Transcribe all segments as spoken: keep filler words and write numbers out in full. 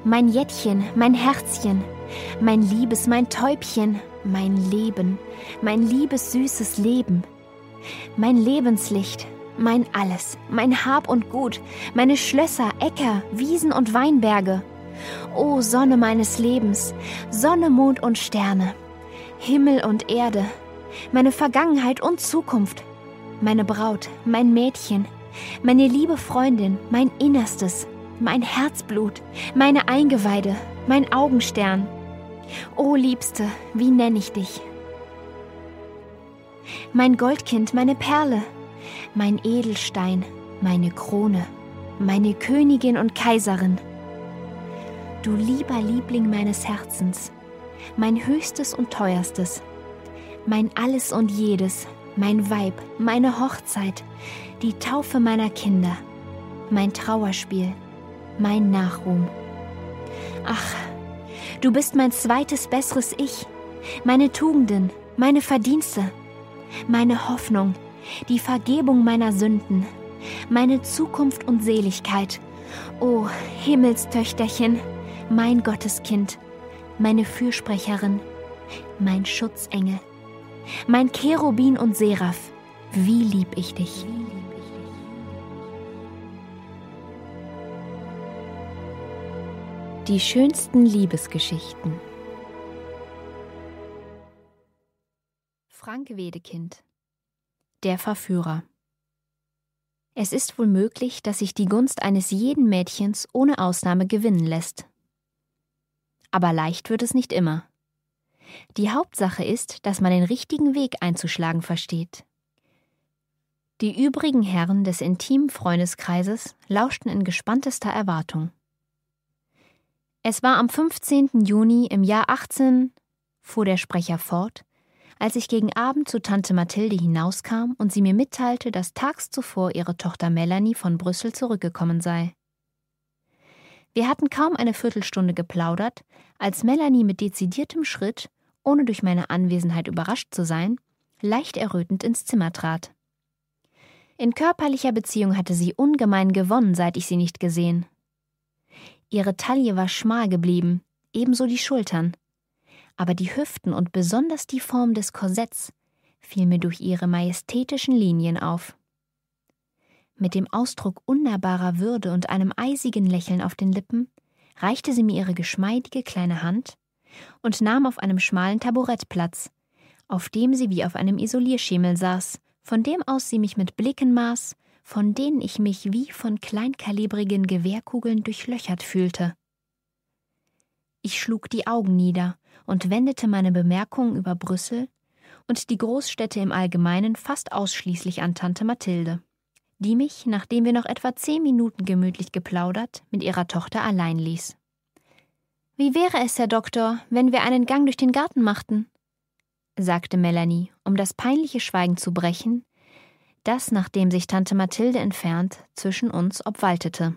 Mein Jettchen, mein Herzchen, mein Liebes, mein Täubchen, mein Leben, mein liebes, süßes Leben, mein Lebenslicht, mein Alles, mein Hab und Gut, meine Schlösser, Äcker, Wiesen und Weinberge. O Sonne meines Lebens, Sonne, Mond und Sterne, Himmel und Erde, meine Vergangenheit und Zukunft, meine Braut, mein Mädchen, meine liebe Freundin, mein Innerstes, mein Herzblut, meine Eingeweide, mein Augenstern. O Liebste, wie nenn ich dich? Mein Goldkind, meine Perle, mein Edelstein, meine Krone, meine Königin und Kaiserin. Du lieber Liebling meines Herzens, mein Höchstes und Teuerstes, mein Alles und Jedes, mein Weib, meine Hochzeit, die Taufe meiner Kinder, mein Trauerspiel, mein Nachruhm. Ach, du bist mein zweites, besseres Ich, meine Tugenden, meine Verdienste, meine Hoffnung, die Vergebung meiner Sünden, meine Zukunft und Seligkeit. O Himmelstöchterchen, mein Gotteskind, meine Fürsprecherin, mein Schutzengel, mein Cherubin und Seraph, wie lieb ich dich. Die schönsten Liebesgeschichten. Frank Wedekind. Der Verführer. Es ist wohl möglich, dass sich die Gunst eines jeden Mädchens ohne Ausnahme gewinnen lässt. Aber leicht wird es nicht immer. Die Hauptsache ist, dass man den richtigen Weg einzuschlagen versteht. Die übrigen Herren des intimen Freundeskreises lauschten in gespanntester Erwartung. Es war am fünfzehnten Juni im Jahr achtzehn, fuhr der Sprecher fort, als ich gegen Abend zu Tante Mathilde hinauskam und sie mir mitteilte, dass tags zuvor ihre Tochter Melanie von Brüssel zurückgekommen sei. Wir hatten kaum eine Viertelstunde geplaudert, als Melanie mit dezidiertem Schritt, ohne durch meine Anwesenheit überrascht zu sein, leicht errötend ins Zimmer trat. In körperlicher Beziehung hatte sie ungemein gewonnen, seit ich sie nicht gesehen. Ihre Taille war schmal geblieben, ebenso die Schultern. Aber die Hüften und besonders die Form des Korsetts fiel mir durch ihre majestätischen Linien auf. Mit dem Ausdruck unnahbarer Würde und einem eisigen Lächeln auf den Lippen reichte sie mir ihre geschmeidige kleine Hand und nahm auf einem schmalen Taburett Platz, auf dem sie wie auf einem Isolierschemel saß, von dem aus sie mich mit Blicken maß, von denen ich mich wie von kleinkalibrigen Gewehrkugeln durchlöchert fühlte. Ich schlug die Augen nieder und wendete meine Bemerkungen über Brüssel und die Großstädte im Allgemeinen fast ausschließlich an Tante Mathilde, die mich, nachdem wir noch etwa zehn Minuten gemütlich geplaudert, mit ihrer Tochter allein ließ. »Wie wäre es, Herr Doktor, wenn wir einen Gang durch den Garten machten?« sagte Melanie, um das peinliche Schweigen zu brechen, das, nachdem sich Tante Mathilde entfernt, zwischen uns obwaltete.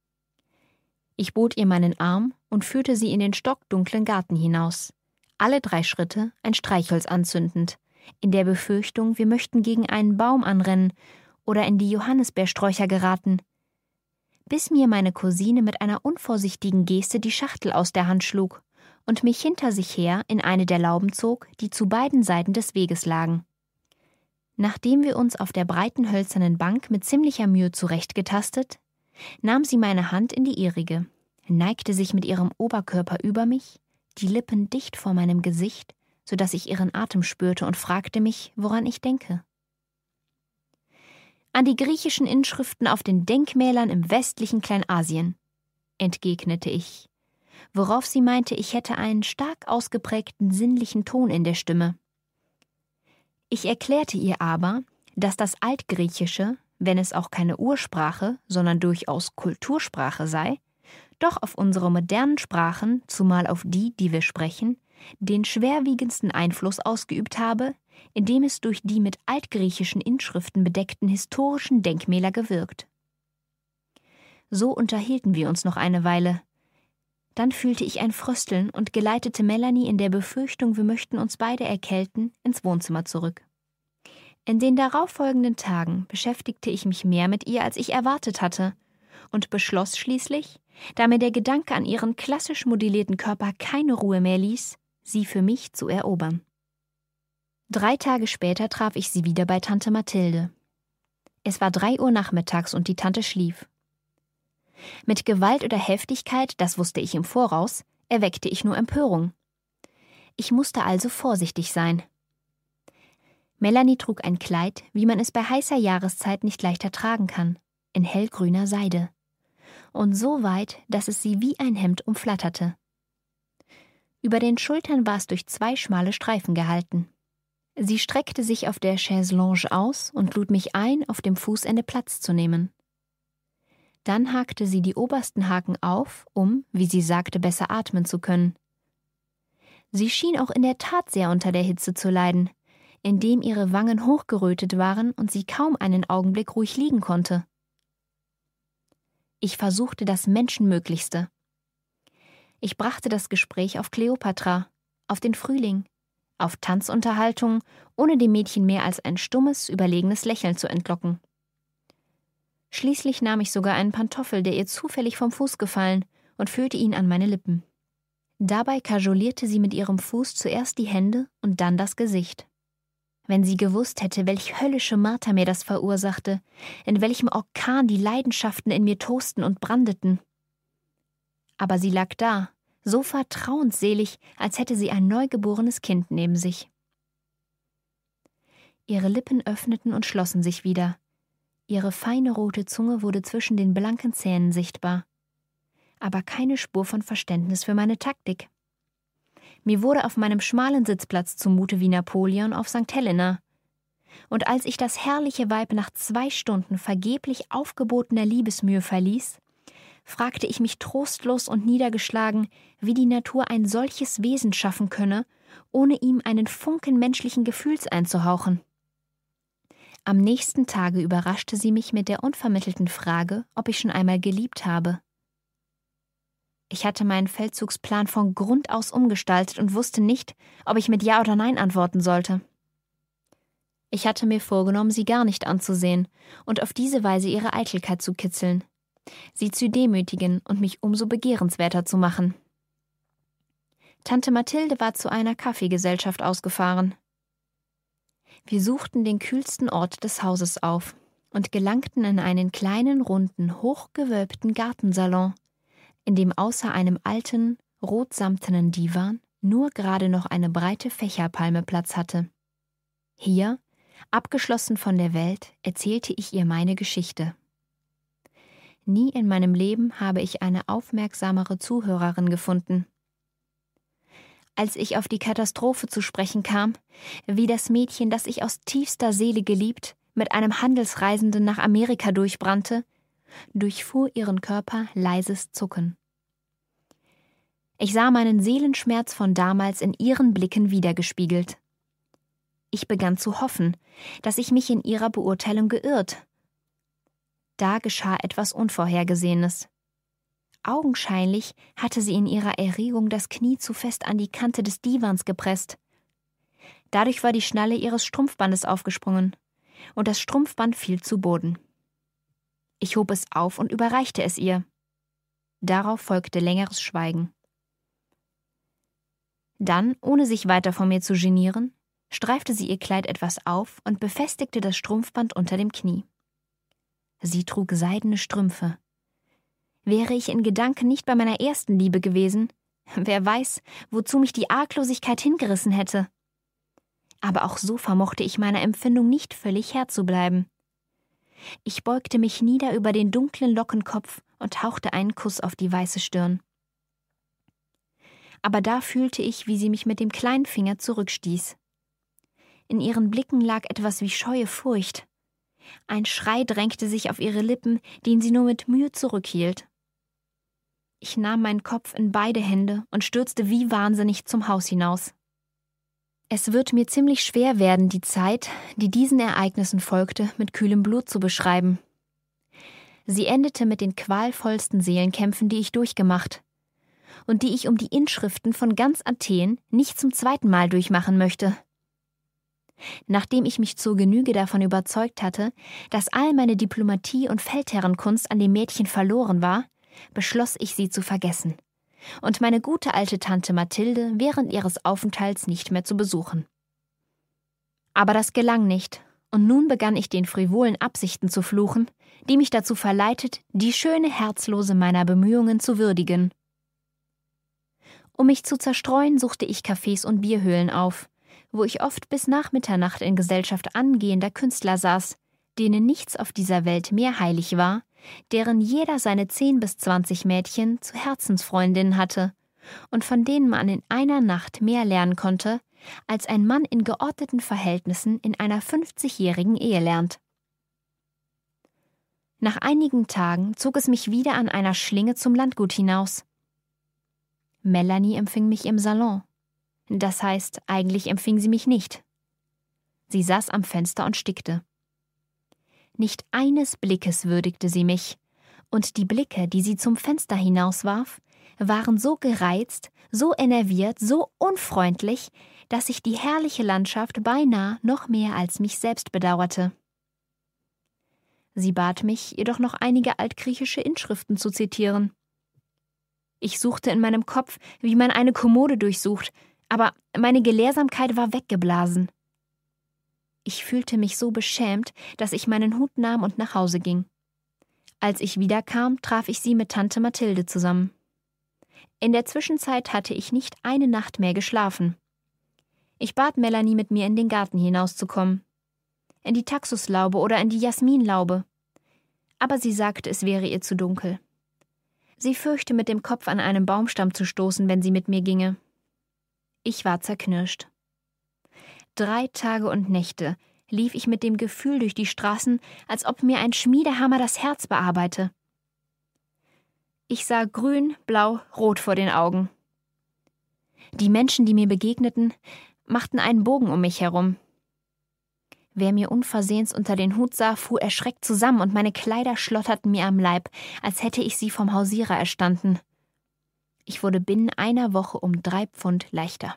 Ich bot ihr meinen Arm und führte sie in den stockdunklen Garten hinaus, alle drei Schritte ein Streichholz anzündend, in der Befürchtung, wir möchten gegen einen Baum anrennen oder in die Johannisbeersträucher geraten, bis mir meine Cousine mit einer unvorsichtigen Geste die Schachtel aus der Hand schlug und mich hinter sich her in eine der Lauben zog, die zu beiden Seiten des Weges lagen. Nachdem wir uns auf der breiten hölzernen Bank mit ziemlicher Mühe zurechtgetastet, nahm sie meine Hand in die ihrige, neigte sich mit ihrem Oberkörper über mich, die Lippen dicht vor meinem Gesicht, so dass ich ihren Atem spürte und fragte mich, woran ich denke. »An die griechischen Inschriften auf den Denkmälern im westlichen Kleinasien«, entgegnete ich, worauf sie meinte, ich hätte einen stark ausgeprägten sinnlichen Ton in der Stimme. Ich erklärte ihr aber, dass das Altgriechische, wenn es auch keine Ursprache, sondern durchaus Kultursprache sei, doch auf unsere modernen Sprachen, zumal auf die, die wir sprechen, den schwerwiegendsten Einfluss ausgeübt habe, indem es durch die mit altgriechischen Inschriften bedeckten historischen Denkmäler gewirkt. So unterhielten wir uns noch eine Weile. Dann fühlte ich ein Frösteln und geleitete Melanie in der Befürchtung, wir möchten uns beide erkälten, ins Wohnzimmer zurück. In den darauffolgenden Tagen beschäftigte ich mich mehr mit ihr, als ich erwartet hatte, und beschloss schließlich, da mir der Gedanke an ihren klassisch modellierten Körper keine Ruhe mehr ließ, sie für mich zu erobern. Drei Tage später traf ich sie wieder bei Tante Mathilde. Es war drei Uhr nachmittags und die Tante schlief. Mit Gewalt oder Heftigkeit, das wusste ich im Voraus, erweckte ich nur Empörung. Ich musste also vorsichtig sein. Melanie trug ein Kleid, wie man es bei heißer Jahreszeit nicht leichter tragen kann, in hellgrüner Seide. Und so weit, dass es sie wie ein Hemd umflatterte. Über den Schultern war es durch zwei schmale Streifen gehalten. Sie streckte sich auf der Chaise-Longue aus und lud mich ein, auf dem Fußende Platz zu nehmen. Dann hakte sie die obersten Haken auf, um, wie sie sagte, besser atmen zu können. Sie schien auch in der Tat sehr unter der Hitze zu leiden, indem ihre Wangen hochgerötet waren und sie kaum einen Augenblick ruhig liegen konnte. Ich versuchte das Menschenmöglichste. Ich brachte das Gespräch auf Kleopatra, auf den Frühling, auf Tanzunterhaltungen, ohne dem Mädchen mehr als ein stummes, überlegenes Lächeln zu entlocken. Schließlich nahm ich sogar einen Pantoffel, der ihr zufällig vom Fuß gefallen, und führte ihn an meine Lippen. Dabei kajolierte sie mit ihrem Fuß zuerst die Hände und dann das Gesicht. Wenn sie gewusst hätte, welch höllische Marter mir das verursachte, in welchem Orkan die Leidenschaften in mir tosten und brandeten. Aber sie lag da, so vertrauensselig, als hätte sie ein neugeborenes Kind neben sich. Ihre Lippen öffneten und schlossen sich wieder. Ihre feine rote Zunge wurde zwischen den blanken Zähnen sichtbar. Aber keine Spur von Verständnis für meine Taktik. Mir wurde auf meinem schmalen Sitzplatz zumute wie Napoleon auf Sankt Helena. Und als ich das herrliche Weib nach zwei Stunden vergeblich aufgebotener Liebesmühe verließ, fragte ich mich trostlos und niedergeschlagen, wie die Natur ein solches Wesen schaffen könne, ohne ihm einen Funken menschlichen Gefühls einzuhauchen. Am nächsten Tage überraschte sie mich mit der unvermittelten Frage, ob ich schon einmal geliebt habe. Ich hatte meinen Feldzugsplan von Grund aus umgestaltet und wusste nicht, ob ich mit Ja oder Nein antworten sollte. Ich hatte mir vorgenommen, sie gar nicht anzusehen und auf diese Weise ihre Eitelkeit zu kitzeln, sie zu demütigen und mich umso begehrenswerter zu machen. Tante Mathilde war zu einer Kaffeegesellschaft ausgefahren. Wir suchten den kühlsten Ort des Hauses auf und gelangten in einen kleinen, runden, hochgewölbten Gartensalon, in dem außer einem alten, rotsamtenen Divan nur gerade noch eine breite Fächerpalme Platz hatte. Hier, abgeschlossen von der Welt, erzählte ich ihr meine Geschichte. Nie in meinem Leben habe ich eine aufmerksamere Zuhörerin gefunden. Als ich auf die Katastrophe zu sprechen kam, wie das Mädchen, das ich aus tiefster Seele geliebt, mit einem Handelsreisenden nach Amerika durchbrannte, durchfuhr ihren Körper leises Zucken. Ich sah meinen Seelenschmerz von damals in ihren Blicken wiedergespiegelt. Ich begann zu hoffen, dass ich mich in ihrer Beurteilung geirrt. Da geschah etwas Unvorhergesehenes. Augenscheinlich hatte sie in ihrer Erregung das Knie zu fest an die Kante des Divans gepresst. Dadurch war die Schnalle ihres Strumpfbandes aufgesprungen, und das Strumpfband fiel zu Boden. Ich hob es auf und überreichte es ihr. Darauf folgte längeres Schweigen. Dann, ohne sich weiter von mir zu genieren, streifte sie ihr Kleid etwas auf und befestigte das Strumpfband unter dem Knie. Sie trug seidene Strümpfe. Wäre ich in Gedanken nicht bei meiner ersten Liebe gewesen, wer weiß, wozu mich die Arglosigkeit hingerissen hätte. Aber auch so vermochte ich meiner Empfindung nicht völlig Herr zu bleiben. Ich beugte mich nieder über den dunklen Lockenkopf und hauchte einen Kuss auf die weiße Stirn. Aber da fühlte ich, wie sie mich mit dem kleinen Finger zurückstieß. In ihren Blicken lag etwas wie scheue Furcht. Ein Schrei drängte sich auf ihre Lippen, den sie nur mit Mühe zurückhielt. Ich nahm meinen Kopf in beide Hände und stürzte wie wahnsinnig zum Haus hinaus. Es wird mir ziemlich schwer werden, die Zeit, die diesen Ereignissen folgte, mit kühlem Blut zu beschreiben. Sie endete mit den qualvollsten Seelenkämpfen, die ich durchgemacht und die ich um die Inschriften von ganz Athen nicht zum zweiten Mal durchmachen möchte. Nachdem ich mich zur Genüge davon überzeugt hatte, dass all meine Diplomatie und Feldherrenkunst an dem Mädchen verloren war, beschloss ich, sie zu vergessen und meine gute alte Tante Mathilde während ihres Aufenthalts nicht mehr zu besuchen. Aber das gelang nicht, und nun begann ich den frivolen Absichten zu fluchen, die mich dazu verleitet, die schöne Herzlose meiner Bemühungen zu würdigen. Um mich zu zerstreuen, suchte ich Cafés und Bierhöhlen auf, wo ich oft bis nach Mitternacht in Gesellschaft angehender Künstler saß, denen nichts auf dieser Welt mehr heilig war, deren jeder seine zehn bis zwanzig Mädchen zu Herzensfreundinnen hatte und von denen man in einer Nacht mehr lernen konnte, als ein Mann in geordneten Verhältnissen in einer fünfzigjährigen Ehe lernt. Nach einigen Tagen zog es mich wieder an einer Schlinge zum Landgut hinaus. Melanie empfing mich im Salon. Das heißt, eigentlich empfing sie mich nicht. Sie saß am Fenster und stickte. Nicht eines Blickes würdigte sie mich, und die Blicke, die sie zum Fenster hinauswarf, waren so gereizt, so enerviert, so unfreundlich, dass ich die herrliche Landschaft beinahe noch mehr als mich selbst bedauerte. Sie bat mich, jedoch noch einige altgriechische Inschriften zu zitieren. Ich suchte in meinem Kopf, wie man eine Kommode durchsucht, aber meine Gelehrsamkeit war weggeblasen. Ich fühlte mich so beschämt, dass ich meinen Hut nahm und nach Hause ging. Als ich wiederkam, traf ich sie mit Tante Mathilde zusammen. In der Zwischenzeit hatte ich nicht eine Nacht mehr geschlafen. Ich bat Melanie, mit mir in den Garten hinauszukommen. In die Taxuslaube oder in die Jasminlaube. Aber sie sagte, es wäre ihr zu dunkel. Sie fürchte, mit dem Kopf an einem Baumstamm zu stoßen, wenn sie mit mir ginge. Ich war zerknirscht. Drei Tage und Nächte lief ich mit dem Gefühl durch die Straßen, als ob mir ein Schmiedehammer das Herz bearbeite. Ich sah grün, blau, rot vor den Augen. Die Menschen, die mir begegneten, machten einen Bogen um mich herum. Wer mir unversehens unter den Hut sah, fuhr erschreckt zusammen und meine Kleider schlotterten mir am Leib, als hätte ich sie vom Hausierer erstanden. Ich wurde binnen einer Woche um drei Pfund leichter.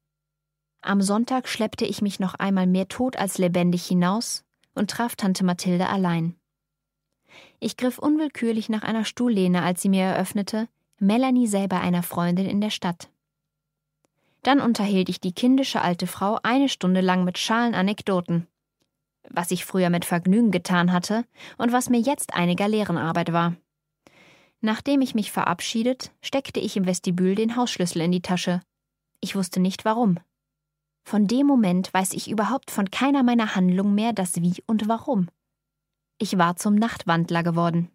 Am Sonntag schleppte ich mich noch einmal mehr tot als lebendig hinaus und traf Tante Mathilde allein. Ich griff unwillkürlich nach einer Stuhllehne, als sie mir eröffnete, Melanie sei bei einer Freundin in der Stadt. Dann unterhielt ich die kindische alte Frau eine Stunde lang mit schalen Anekdoten, was ich früher mit Vergnügen getan hatte und was mir jetzt einiger Lehrenarbeit war. Nachdem ich mich verabschiedet, steckte ich im Vestibül den Hausschlüssel in die Tasche. Ich wusste nicht warum. Von dem Moment weiß ich überhaupt von keiner meiner Handlungen mehr das Wie und Warum. Ich war zum Nachtwandler geworden.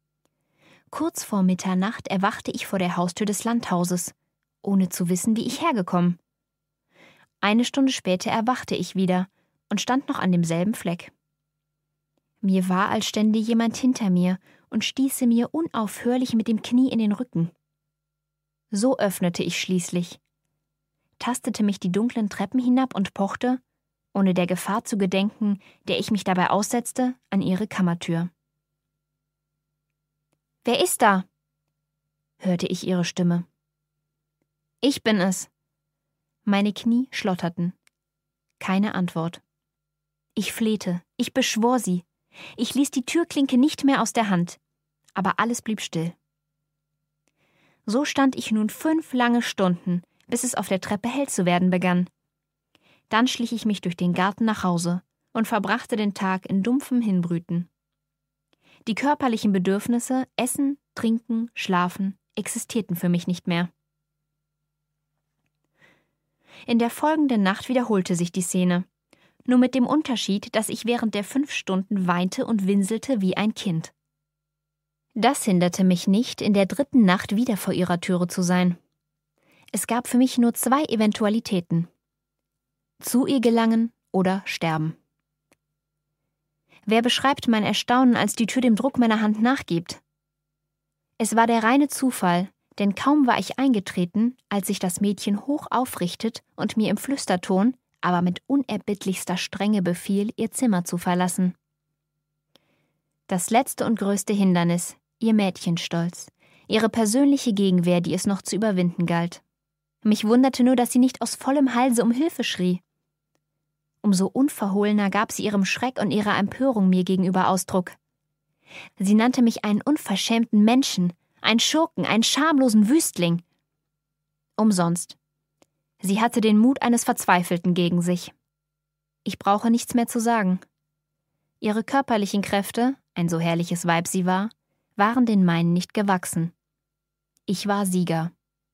Kurz vor Mitternacht erwachte ich vor der Haustür des Landhauses, ohne zu wissen, wie ich hergekommen. Eine Stunde später erwachte ich wieder und stand noch an demselben Fleck. Mir war, als stände jemand hinter mir und stieße mir unaufhörlich mit dem Knie in den Rücken. So öffnete ich schließlich, tastete mich die dunklen Treppen hinab und pochte, ohne der Gefahr zu gedenken, der ich mich dabei aussetzte, an ihre Kammertür. »Wer ist da?« hörte ich ihre Stimme. »Ich bin es.« Meine Knie schlotterten. Keine Antwort. Ich flehte, ich beschwor sie. Ich ließ die Türklinke nicht mehr aus der Hand, aber alles blieb still. So stand ich nun fünf lange Stunden, bis es auf der Treppe hell zu werden begann. Dann schlich ich mich durch den Garten nach Hause und verbrachte den Tag in dumpfem Hinbrüten. Die körperlichen Bedürfnisse, Essen, Trinken, Schlafen, existierten für mich nicht mehr. In der folgenden Nacht wiederholte sich die Szene, nur mit dem Unterschied, dass ich während der fünf Stunden weinte und winselte wie ein Kind. Das hinderte mich nicht, in der dritten Nacht wieder vor ihrer Türe zu sein. Es gab für mich nur zwei Eventualitäten: zu ihr gelangen oder sterben. Wer beschreibt mein Erstaunen, als die Tür dem Druck meiner Hand nachgibt? Es war der reine Zufall, denn kaum war ich eingetreten, als sich das Mädchen hoch aufrichtet und mir im Flüsterton, aber mit unerbittlichster Strenge befiel, ihr Zimmer zu verlassen. Das letzte und größte Hindernis, ihr Mädchenstolz, ihre persönliche Gegenwehr, die es noch zu überwinden galt. Mich wunderte nur, dass sie nicht aus vollem Halse um Hilfe schrie. Umso unverhohlener gab sie ihrem Schreck und ihrer Empörung mir gegenüber Ausdruck. Sie nannte mich einen unverschämten Menschen Ein Schurken, einen schamlosen Wüstling. Umsonst. Sie hatte den Mut eines Verzweifelten gegen sich. Ich brauche nichts mehr zu sagen. Ihre körperlichen Kräfte, ein so herrliches Weib sie war, waren den meinen nicht gewachsen. Ich war Sieger.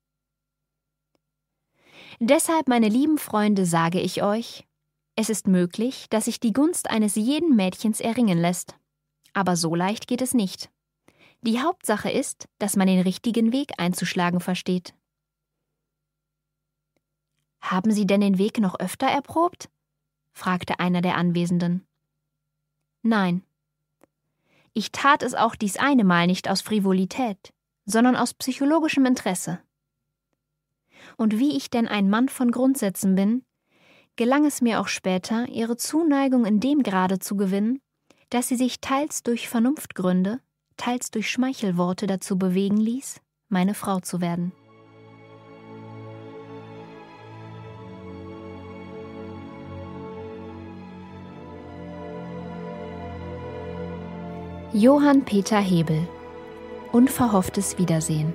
Deshalb, meine lieben Freunde, sage ich euch, es ist möglich, dass sich die Gunst eines jeden Mädchens erringen lässt. Aber so leicht geht es nicht. Die Hauptsache ist, dass man den richtigen Weg einzuschlagen versteht. »Haben Sie denn den Weg noch öfter erprobt?« fragte einer der Anwesenden. »Nein. Ich tat es auch dies eine Mal nicht aus Frivolität, sondern aus psychologischem Interesse. Und wie ich denn ein Mann von Grundsätzen bin, gelang es mir auch später, ihre Zuneigung in dem Grade zu gewinnen, dass sie sich teils durch Vernunftgründe, teils durch Schmeichelworte dazu bewegen ließ, meine Frau zu werden.« Johann Peter Hebel. Unverhofftes Wiedersehen.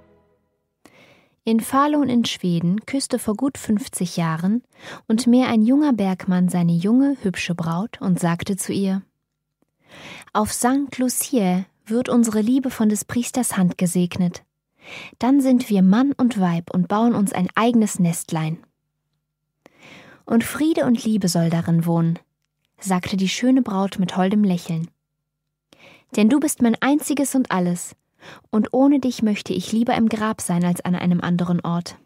In Falun in Schweden küsste vor gut fünfzig Jahren und mehr ein junger Bergmann seine junge, hübsche Braut und sagte zu ihr: »Auf Sankt Lucia wird unsere Liebe von des Priesters Hand gesegnet. Dann sind wir Mann und Weib und bauen uns ein eigenes Nestlein. Und Friede und Liebe soll darin wohnen«, sagte die schöne Braut mit holdem Lächeln. »Denn du bist mein einziges und alles, und ohne dich möchte ich lieber im Grab sein als an einem anderen Ort.«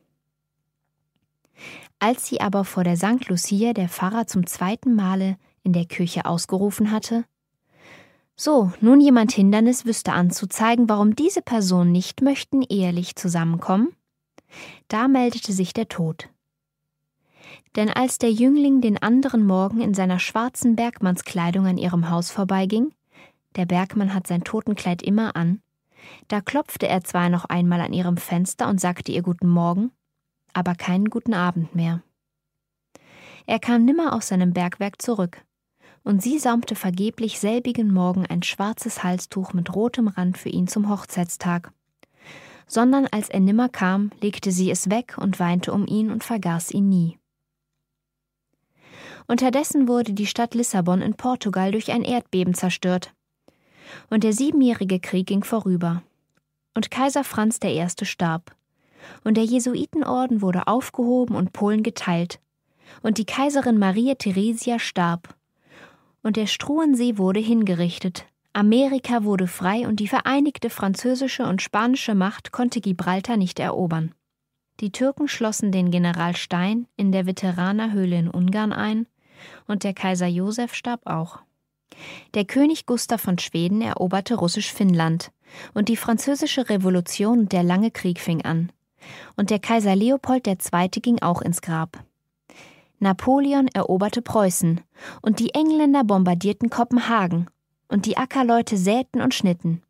Als sie aber vor der Sankt Lucia der Pfarrer zum zweiten Male in der Kirche ausgerufen hatte: »So, nun jemand Hindernis wüsste anzuzeigen, warum diese Personen nicht möchten ehelich zusammenkommen«, da meldete sich der Tod. Denn als der Jüngling den anderen Morgen in seiner schwarzen Bergmannskleidung an ihrem Haus vorbeiging, der Bergmann hat sein Totenkleid immer an, da klopfte er zwar noch einmal an ihrem Fenster und sagte ihr Guten Morgen, aber keinen guten Abend mehr. Er kam nimmer aus seinem Bergwerk zurück, und sie saumte vergeblich selbigen Morgen ein schwarzes Halstuch mit rotem Rand für ihn zum Hochzeitstag, sondern als er nimmer kam, legte sie es weg und weinte um ihn und vergaß ihn nie. Unterdessen wurde die Stadt Lissabon in Portugal durch ein Erdbeben zerstört, und der siebenjährige Krieg ging vorüber, und Kaiser Franz der Erste starb, und der Jesuitenorden wurde aufgehoben und Polen geteilt, und die Kaiserin Maria Theresia starb, und der Struensee wurde hingerichtet, Amerika wurde frei und die vereinigte französische und spanische Macht konnte Gibraltar nicht erobern. Die Türken schlossen den General Stein in der Veteranerhöhle in Ungarn ein, und der Kaiser Joseph starb auch. Der König Gustav von Schweden eroberte Russisch-Finnland, und die französische Revolution und der lange Krieg fing an, und der Kaiser Leopold der Zweite ging auch ins Grab. Napoleon eroberte Preußen, und die Engländer bombardierten Kopenhagen, und die Ackerleute säten und schnitten.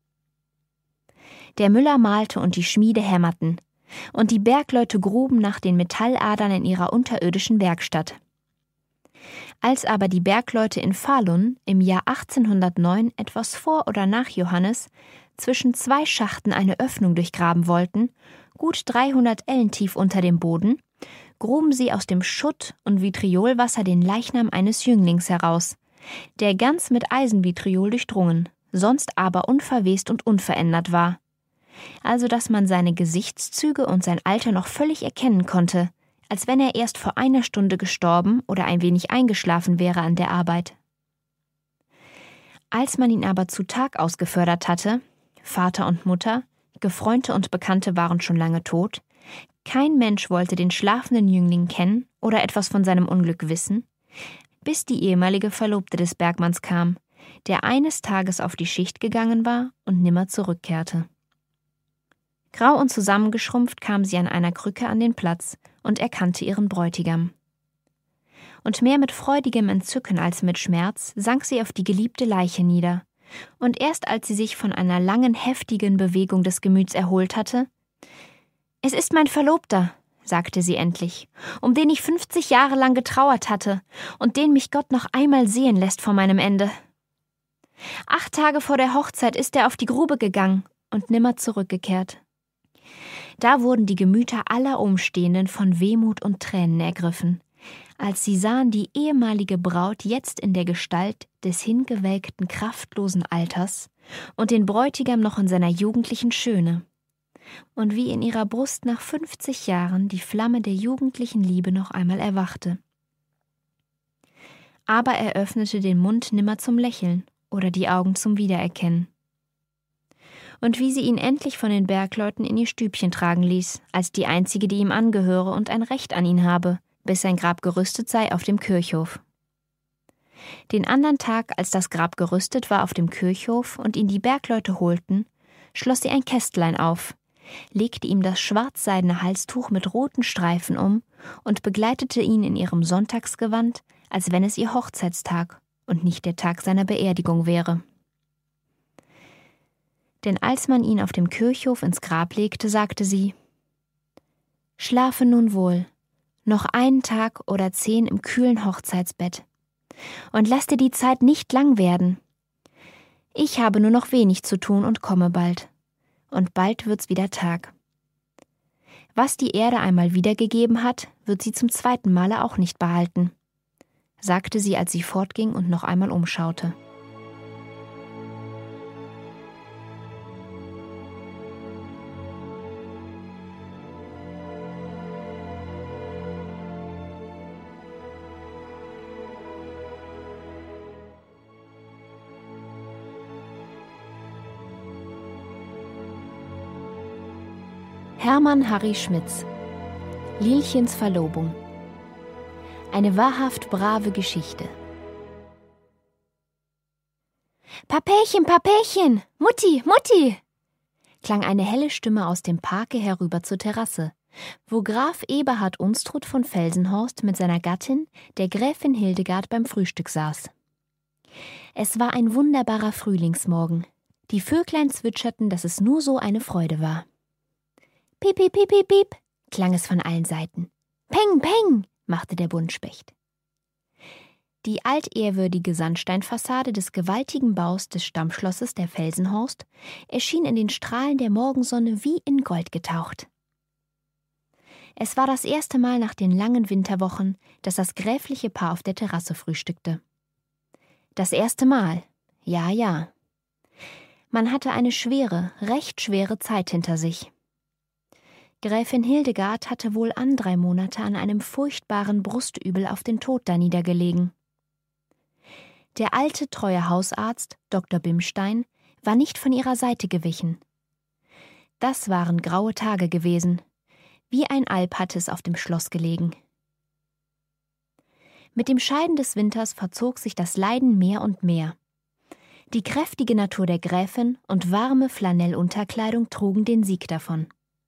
Der Müller malte und die Schmiede hämmerten, und die Bergleute gruben nach den Metalladern in ihrer unterirdischen Werkstatt. Als aber die Bergleute in Falun im Jahr achtzehnhundertneun etwas vor oder nach Johannes zwischen zwei Schachten eine Öffnung durchgraben wollten, gut dreihundert Ellen tief unter dem Boden, gruben sie aus dem Schutt und Vitriolwasser den Leichnam eines Jünglings heraus, der ganz mit Eisenvitriol durchdrungen, sonst aber unverwest und unverändert war, also dass man seine Gesichtszüge und sein Alter noch völlig erkennen konnte, als wenn er erst vor einer Stunde gestorben oder ein wenig eingeschlafen wäre an der Arbeit. Als man ihn aber zu Tag ausgefördert hatte, Vater und Mutter, Gefreunde und Bekannte waren schon lange tot, kein Mensch wollte den schlafenden Jüngling kennen oder etwas von seinem Unglück wissen, bis die ehemalige Verlobte des Bergmanns kam, der eines Tages auf die Schicht gegangen war und nimmer zurückkehrte. Grau und zusammengeschrumpft kam sie an einer Krücke an den Platz und erkannte ihren Bräutigam. Und mehr mit freudigem Entzücken als mit Schmerz sank sie auf die geliebte Leiche nieder, und erst als sie sich von einer langen, heftigen Bewegung des Gemüts erholt hatte: »Es ist mein Verlobter«, sagte sie endlich, »um den ich fünfzig Jahre lang getrauert hatte und den mich Gott noch einmal sehen lässt vor meinem Ende. Acht Tage vor der Hochzeit ist er auf die Grube gegangen, und nimmer zurückgekehrt. Da wurden die Gemüter aller Umstehenden von Wehmut und Tränen ergriffen, als sie sahen die ehemalige Braut jetzt in der Gestalt des hingewelkten, kraftlosen Alters und den Bräutigam noch in seiner jugendlichen Schöne, und wie in ihrer Brust nach fünfzig Jahren die Flamme der jugendlichen Liebe noch einmal erwachte. Aber er öffnete den Mund nimmer zum Lächeln oder die Augen zum Wiedererkennen. Und wie sie ihn endlich von den Bergleuten in ihr Stübchen tragen ließ, als die einzige, die ihm angehöre und ein Recht an ihn habe, bis sein Grab gerüstet sei auf dem Kirchhof. Den andern Tag, als das Grab gerüstet war auf dem Kirchhof und ihn die Bergleute holten, schloss sie ein Kästlein auf, legte ihm das schwarzseidene Halstuch mit roten Streifen um und begleitete ihn in ihrem Sonntagsgewand, als wenn es ihr Hochzeitstag und nicht der Tag seiner Beerdigung wäre. Denn als man ihn auf dem Kirchhof ins Grab legte, sagte sie: »Schlafe nun wohl, noch einen Tag oder zehn im kühlen Hochzeitsbett. Und lass dir die Zeit nicht lang werden. Ich habe nur noch wenig zu tun und komme bald. Und bald wird's wieder Tag. Was die Erde einmal wiedergegeben hat, wird sie zum zweiten Male auch nicht behalten«, sagte sie, als sie fortging und noch einmal umschaute. Hermann Harry Schmitz. Lilchens Verlobung. Eine wahrhaft brave Geschichte. »Papärchen, Papärchen! Mutti, Mutti!« klang eine helle Stimme aus dem Parke herüber zur Terrasse, wo Graf Eberhard Unstrut von Felsenhorst mit seiner Gattin, der Gräfin Hildegard, beim Frühstück saß. Es war ein wunderbarer Frühlingsmorgen. Die Vöglein zwitscherten, dass es nur so eine Freude war. »Piep, piep, piep, piep, piep«, klang es von allen Seiten. »Peng, peng«, machte der Buntspecht. Die altehrwürdige Sandsteinfassade des gewaltigen Baus des Stammschlosses der Felsenhorst erschien in den Strahlen der Morgensonne wie in Gold getaucht. Es war das erste Mal nach den langen Winterwochen, dass das gräfliche Paar auf der Terrasse frühstückte. Das erste Mal, ja, ja. Man hatte eine schwere, recht schwere Zeit hinter sich. Gräfin Hildegard hatte wohl an drei Monate an einem furchtbaren Brustübel auf den Tod daniedergelegen. Der alte, treue Hausarzt, Doktor Bimstein, war nicht von ihrer Seite gewichen. Das waren graue Tage gewesen. Wie ein Alp hatte es auf dem Schloss gelegen. Mit dem Scheiden des Winters verzog sich das Leiden mehr und mehr. Die kräftige Natur der Gräfin und warme Flanellunterkleidung trugen den Sieg davon.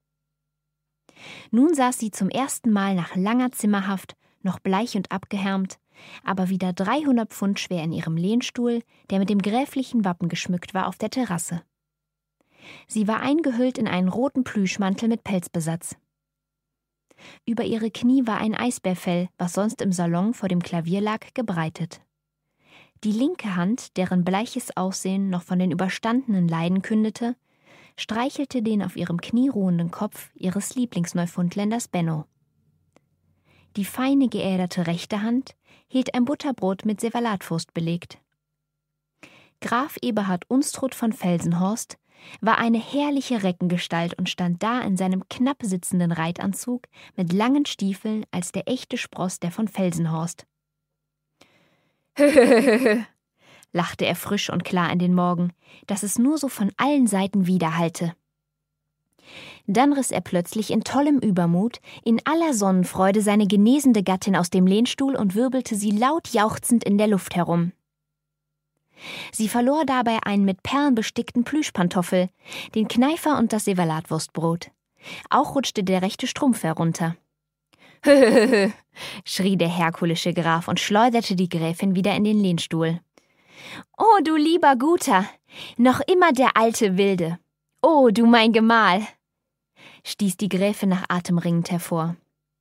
Nun saß sie zum ersten Mal nach langer Zimmerhaft, noch bleich und abgehärmt, aber wieder dreihundert Pfund schwer in ihrem Lehnstuhl, der mit dem gräflichen Wappen geschmückt war, auf der Terrasse. Sie war eingehüllt in einen roten Plüschmantel mit Pelzbesatz. Über ihre Knie war ein Eisbärfell, was sonst im Salon vor dem Klavier lag, gebreitet. Die linke Hand, deren bleiches Aussehen noch von den überstandenen Leiden kündete, streichelte den auf ihrem Knie ruhenden Kopf ihres Lieblingsneufundländers Benno. Die feine geäderte rechte Hand hielt ein Butterbrot mit Servalatwurst belegt. Graf Eberhard Unstrut von Felsenhorst war eine herrliche Reckengestalt und stand da in seinem knapp sitzenden Reitanzug mit langen Stiefeln als der echte Spross der von Felsenhorst. »Höhöhöhö«, lachte er frisch und klar in den Morgen, dass es nur so von allen Seiten widerhallte. Dann riss er plötzlich in tollem Übermut, in aller Sonnenfreude seine genesende Gattin aus dem Lehnstuhl und wirbelte sie laut jauchzend in der Luft herum. Sie verlor dabei einen mit Perlen bestickten Plüschpantoffel, den Kneifer und das Servalatwurstbrot. Auch rutschte der rechte Strumpf herunter. »Höhöhö«, schrie der herkulische Graf und schleuderte die Gräfin wieder in den Lehnstuhl. »Oh, du lieber Guter, noch immer der alte Wilde. Oh, du mein Gemahl«, stieß die Gräfin nach Atem ringend hervor.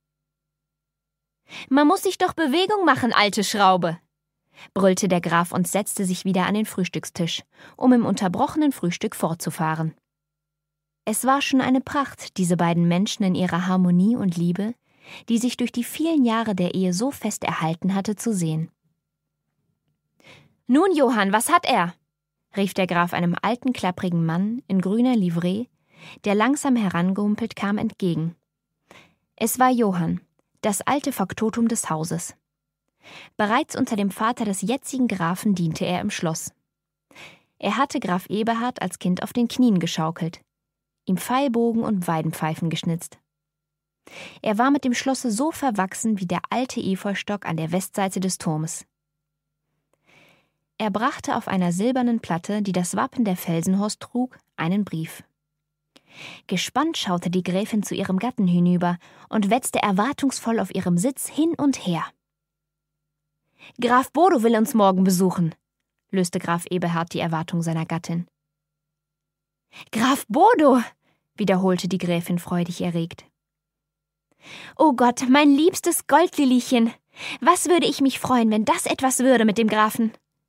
»Man muss sich doch Bewegung machen, alte Schraube«, brüllte der Graf und setzte sich wieder an den Frühstückstisch, um im unterbrochenen Frühstück fortzufahren. Es war schon eine Pracht, diese beiden Menschen in ihrer Harmonie und Liebe, die sich durch die vielen Jahre der Ehe so fest erhalten hatte, zu sehen. »Nun, Johann, was hat er?« rief der Graf einem alten, klapprigen Mann in grüner Livree, der langsam herangehumpelt kam, entgegen. Es war Johann, das alte Faktotum des Hauses. Bereits unter dem Vater des jetzigen Grafen diente er im Schloss. Er hatte Graf Eberhard als Kind auf den Knien geschaukelt, ihm Pfeilbogen und Weidenpfeifen geschnitzt. Er war mit dem Schlosse so verwachsen wie der alte Efeustock an der Westseite des Turmes. Er brachte auf einer silbernen Platte, die das Wappen der Felsenhorst trug, einen Brief. Gespannt schaute die Gräfin zu ihrem Gatten hinüber und wetzte erwartungsvoll auf ihrem Sitz hin und her. »Graf Bodo will uns morgen besuchen«, löste Graf Eberhard die Erwartung seiner Gattin. »Graf Bodo«, wiederholte die Gräfin freudig erregt. »Oh Gott, mein liebstes Goldliliechen, was würde ich mich freuen, wenn das etwas würde mit dem Grafen?«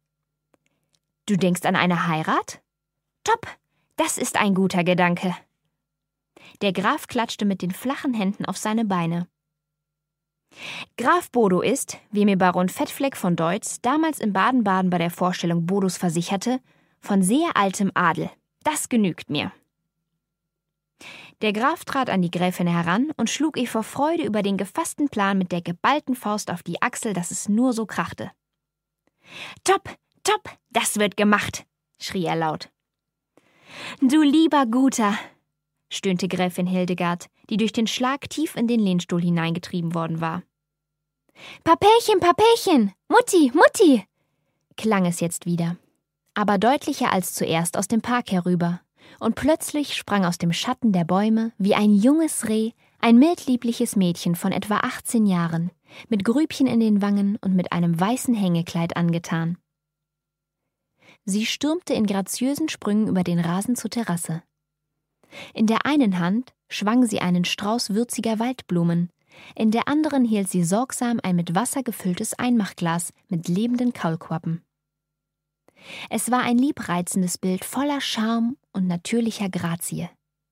»Du denkst an eine Heirat? Top, das ist ein guter Gedanke.« Der Graf klatschte mit den flachen Händen auf seine Beine. »Graf Bodo ist, wie mir Baron Fettfleck von Deutz damals in Baden-Baden bei der Vorstellung Bodos versicherte, von sehr altem Adel. Das genügt mir.« Der Graf trat an die Gräfin heran und schlug ihr vor Freude über den gefassten Plan mit der geballten Faust auf die Achsel, dass es nur so krachte. »Top, top, das wird gemacht«, schrie er laut. »Du lieber Guter«, stöhnte Gräfin Hildegard, die durch den Schlag tief in den Lehnstuhl hineingetrieben worden war. »Papärchen, Papärchen, Mutti, Mutti«, klang es jetzt wieder, aber deutlicher als zuerst aus dem Park herüber, und plötzlich sprang aus dem Schatten der Bäume wie ein junges Reh ein mildliebliches Mädchen von etwa achtzehn Jahren, mit Grübchen in den Wangen und mit einem weißen Hängekleid angetan. Sie stürmte in graziösen Sprüngen über den Rasen zur Terrasse. In der einen Hand schwang sie einen Strauß würziger Waldblumen, in der anderen hielt sie sorgsam ein mit Wasser gefülltes Einmachglas mit lebenden Kaulquappen. Es war ein liebreizendes Bild voller Charme und natürlicher Grazie.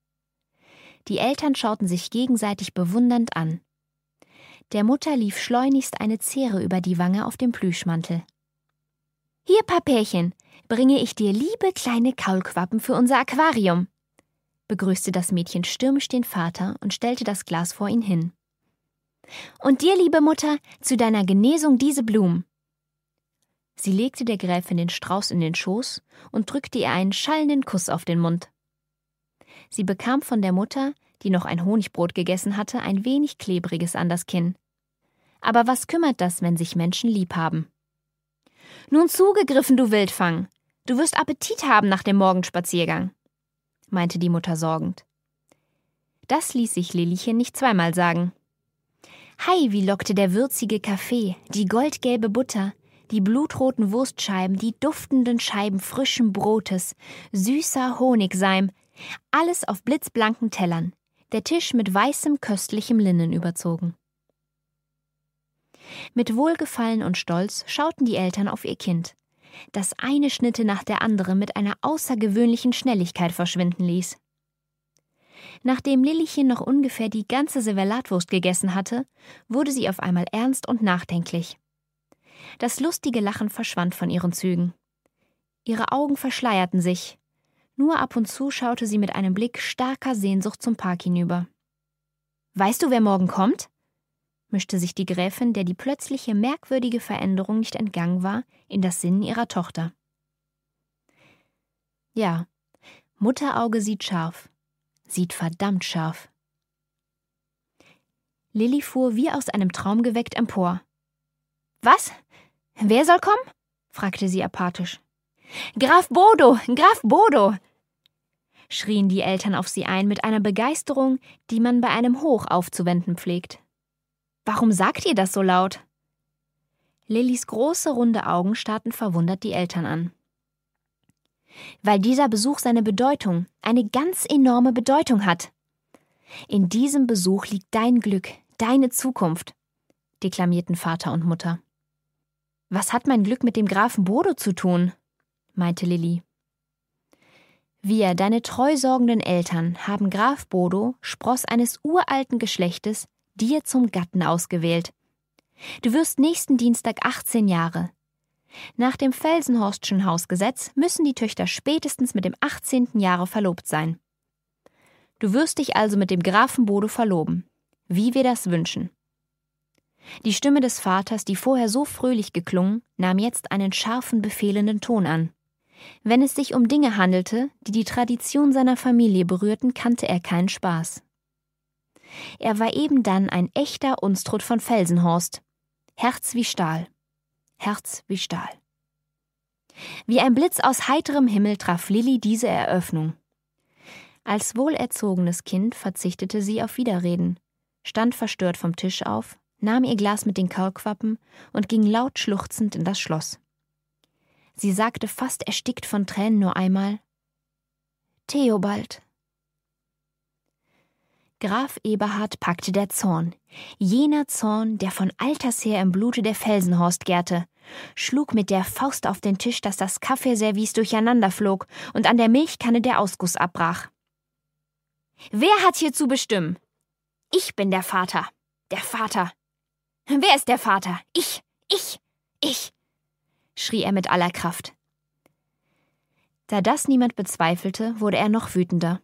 Die Eltern schauten sich gegenseitig bewundernd an. Der Mutter lief schleunigst eine Zähre über die Wange auf dem Plüschmantel. »Hier, Papärchen, bringe ich dir liebe kleine Kaulquappen für unser Aquarium«, begrüßte das Mädchen stürmisch den Vater und stellte das Glas vor ihn hin. »Und dir, liebe Mutter, zu deiner Genesung diese Blumen.« Sie legte der Gräfin den Strauß in den Schoß und drückte ihr einen schallenden Kuss auf den Mund. Sie bekam von der Mutter, die noch ein Honigbrot gegessen hatte, ein wenig Klebriges an das Kinn. Aber was kümmert das, wenn sich Menschen lieb haben? »Nun zugegriffen, du Wildfang! Du wirst Appetit haben nach dem Morgenspaziergang«, meinte die Mutter sorgend. Das ließ sich Liliechen nicht zweimal sagen. Hei, wie lockte der würzige Kaffee, die goldgelbe Butter, die blutroten Wurstscheiben, die duftenden Scheiben frischen Brotes, süßer Honigseim, alles auf blitzblanken Tellern, der Tisch mit weißem, köstlichem Linnen überzogen. Mit Wohlgefallen und Stolz schauten die Eltern auf ihr Kind, das eine Schnitte nach der anderen mit einer außergewöhnlichen Schnelligkeit verschwinden ließ. Nachdem Liliechen noch ungefähr die ganze Servelatwurst gegessen hatte, wurde sie auf einmal ernst und nachdenklich. Das lustige Lachen verschwand von ihren Zügen. Ihre Augen verschleierten sich. Nur ab und zu schaute sie mit einem Blick starker Sehnsucht zum Park hinüber. »Weißt du, wer morgen kommt?« mischte sich die Gräfin, der die plötzliche merkwürdige Veränderung nicht entgangen war, in das Sinnen ihrer Tochter. »Ja, Mutterauge sieht scharf, sieht verdammt scharf.« Lilli fuhr wie aus einem Traum geweckt empor. »Was? Wer soll kommen?« fragte sie apathisch. »Graf Bodo, Graf Bodo!« schrien die Eltern auf sie ein mit einer Begeisterung, die man bei einem Hoch aufzuwenden pflegt. »Warum sagt ihr das so laut?« Lillis große, runde Augen starrten verwundert die Eltern an. »Weil dieser Besuch seine Bedeutung, eine ganz enorme Bedeutung hat. In diesem Besuch liegt dein Glück, deine Zukunft«, deklamierten Vater und Mutter. »Was hat mein Glück mit dem Grafen Bodo zu tun?« meinte Lilli. Wir, deine treusorgenden Eltern, haben Graf Bodo, Spross eines uralten Geschlechtes, dir zum Gatten ausgewählt. Du wirst nächsten Dienstag achtzehn Jahre. Nach dem Felsenhorstschen Hausgesetz müssen die Töchter spätestens mit dem achtzehnten Jahre verlobt sein. Du wirst dich also mit dem Grafen Bodo verloben, wie wir das wünschen. Die Stimme des Vaters, die vorher so fröhlich geklungen, nahm jetzt einen scharfen, befehlenden Ton an. Wenn es sich um Dinge handelte, die die Tradition seiner Familie berührten, kannte er keinen Spaß. Er war eben dann ein echter Unstrut von Felsenhorst. Herz wie Stahl. Herz wie Stahl. Wie ein Blitz aus heiterem Himmel traf Lilli diese Eröffnung. Als wohlerzogenes Kind verzichtete sie auf Widerreden, stand verstört vom Tisch auf, nahm ihr Glas mit den Kaulquappen und ging laut schluchzend in das Schloss. Sie sagte fast erstickt von Tränen nur einmal: »Theobald.« Graf Eberhard packte der Zorn, jener Zorn, der von alters her im Blute der Felsenhorst gärte, schlug mit der Faust auf den Tisch, dass das Kaffeeservice durcheinander flog und an der Milchkanne der Ausguss abbrach. »Wer hat hier zu bestimmen? Ich bin der Vater, der Vater. Wer ist der Vater? Ich, ich, ich«, schrie er mit aller Kraft. Da das niemand bezweifelte, wurde er noch wütender.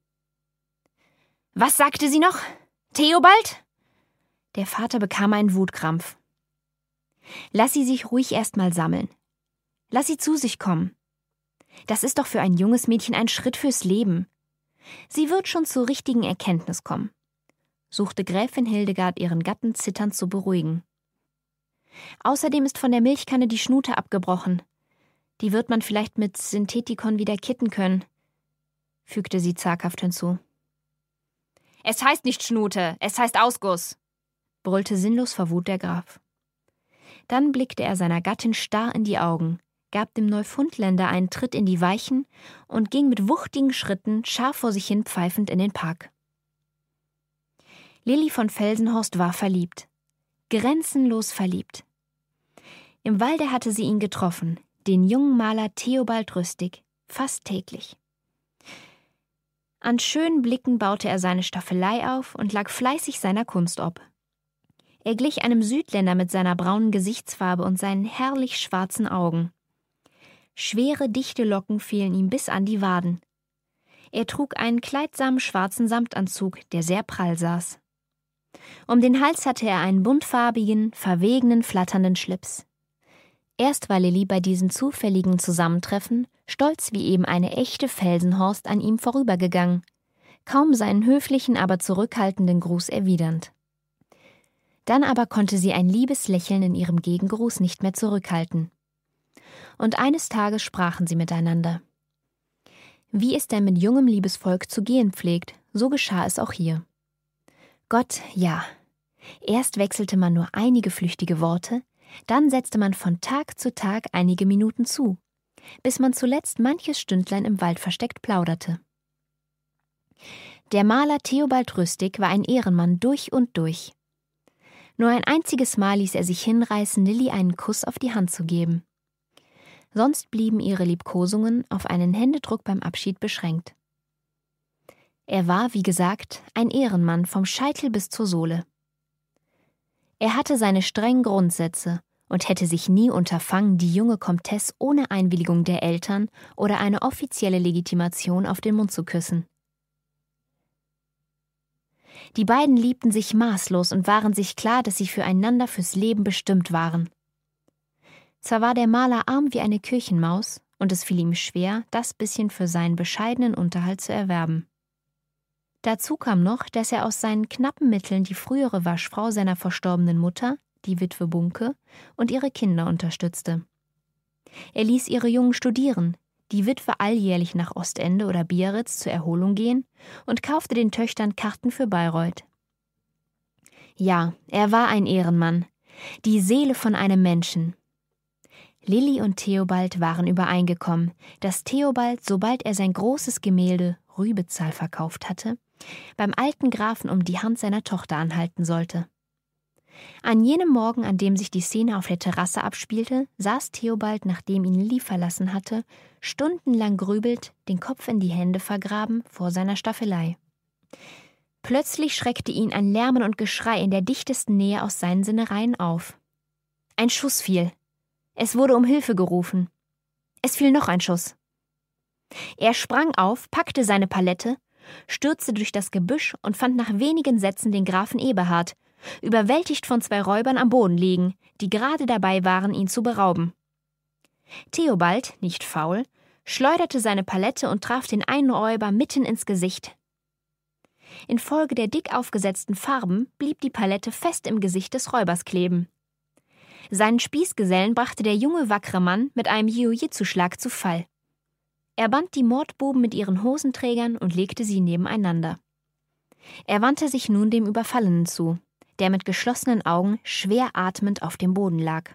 »Was sagte sie noch? Theobald?« Der Vater bekam einen Wutkrampf. »Lass sie sich ruhig erst mal sammeln. Lass sie zu sich kommen. Das ist doch für ein junges Mädchen ein Schritt fürs Leben. Sie wird schon zur richtigen Erkenntnis kommen«, suchte Gräfin Hildegard ihren Gatten zitternd zu beruhigen. »Außerdem ist von der Milchkanne die Schnute abgebrochen. Die wird man vielleicht mit Synthetikon wieder kitten können«, fügte sie zaghaft hinzu. »Es heißt nicht Schnute, es heißt Ausguss«, brüllte sinnlos vor Wut der Graf. Dann blickte er seiner Gattin starr in die Augen, gab dem Neufundländer einen Tritt in die Weichen und ging mit wuchtigen Schritten scharf vor sich hin pfeifend in den Park. Lilli von Felsenhorst war verliebt, grenzenlos verliebt. Im Walde hatte sie ihn getroffen, den jungen Maler Theobald Rüstig, fast täglich. An schönen Blicken baute er seine Staffelei auf und lag fleißig seiner Kunst ob. Er glich einem Südländer mit seiner braunen Gesichtsfarbe und seinen herrlich schwarzen Augen. Schwere, dichte Locken fielen ihm bis an die Waden. Er trug einen kleidsamen schwarzen Samtanzug, der sehr prall saß. Um den Hals hatte er einen buntfarbigen, verwegenen, flatternden Schlips. Erst war Lilli bei diesem zufälligen Zusammentreffen, stolz wie eben eine echte Felsenhorst, an ihm vorübergegangen, kaum seinen höflichen, aber zurückhaltenden Gruß erwidernd. Dann aber konnte sie ein liebes Lächeln in ihrem Gegengruß nicht mehr zurückhalten. Und eines Tages sprachen sie miteinander. Wie es denn mit jungem Liebesvolk zu gehen pflegt, so geschah es auch hier. Gott, ja. Erst wechselte man nur einige flüchtige Worte, dann setzte man von Tag zu Tag einige Minuten zu, bis man zuletzt manches Stündlein im Wald versteckt plauderte. Der Maler Theobald Rüstig war ein Ehrenmann durch und durch. Nur ein einziges Mal ließ er sich hinreißen, Lilli einen Kuss auf die Hand zu geben. Sonst blieben ihre Liebkosungen auf einen Händedruck beim Abschied beschränkt. Er war, wie gesagt, ein Ehrenmann vom Scheitel bis zur Sohle. Er hatte seine strengen Grundsätze und hätte sich nie unterfangen, die junge Komtesse ohne Einwilligung der Eltern oder eine offizielle Legitimation auf den Mund zu küssen. Die beiden liebten sich maßlos und waren sich klar, dass sie füreinander fürs Leben bestimmt waren. Zwar war der Maler arm wie eine Kirchenmaus, und es fiel ihm schwer, das bisschen für seinen bescheidenen Unterhalt zu erwerben. Dazu kam noch, dass er aus seinen knappen Mitteln die frühere Waschfrau seiner verstorbenen Mutter, die Witwe Bunke, und ihre Kinder unterstützte. Er ließ ihre Jungen studieren, die Witwe alljährlich nach Ostende oder Biarritz zur Erholung gehen und kaufte den Töchtern Karten für Bayreuth. Ja, er war ein Ehrenmann, die Seele von einem Menschen. Lilli und Theobald waren übereingekommen, dass Theobald, sobald er sein großes Gemälde Rübezahl verkauft hatte, beim alten Grafen um die Hand seiner Tochter anhalten sollte. An jenem Morgen, an dem sich die Szene auf der Terrasse abspielte, saß Theobald, nachdem ihn Lilli verlassen hatte, stundenlang grübelnd, den Kopf in die Hände vergraben, vor seiner Staffelei. Plötzlich schreckte ihn ein Lärmen und Geschrei in der dichtesten Nähe aus seinen Sinnereien auf. Ein Schuss fiel. Es wurde um Hilfe gerufen. Es fiel noch ein Schuss. Er sprang auf, packte seine Palette, stürzte durch das Gebüsch und fand nach wenigen Sätzen den Grafen Eberhard, überwältigt von zwei Räubern am Boden liegen, die gerade dabei waren, ihn zu berauben. Theobald, nicht faul, schleuderte seine Palette und traf den einen Räuber mitten ins Gesicht. Infolge der dick aufgesetzten Farben blieb die Palette fest im Gesicht des Räubers kleben. Seinen Spießgesellen brachte der junge, wackere Mann mit einem Jiu-Jitsu-Schlag zu Fall. Er band die Mordbuben mit ihren Hosenträgern und legte sie nebeneinander. Er wandte sich nun dem Überfallenen zu, der mit geschlossenen Augen schwer atmend auf dem Boden lag.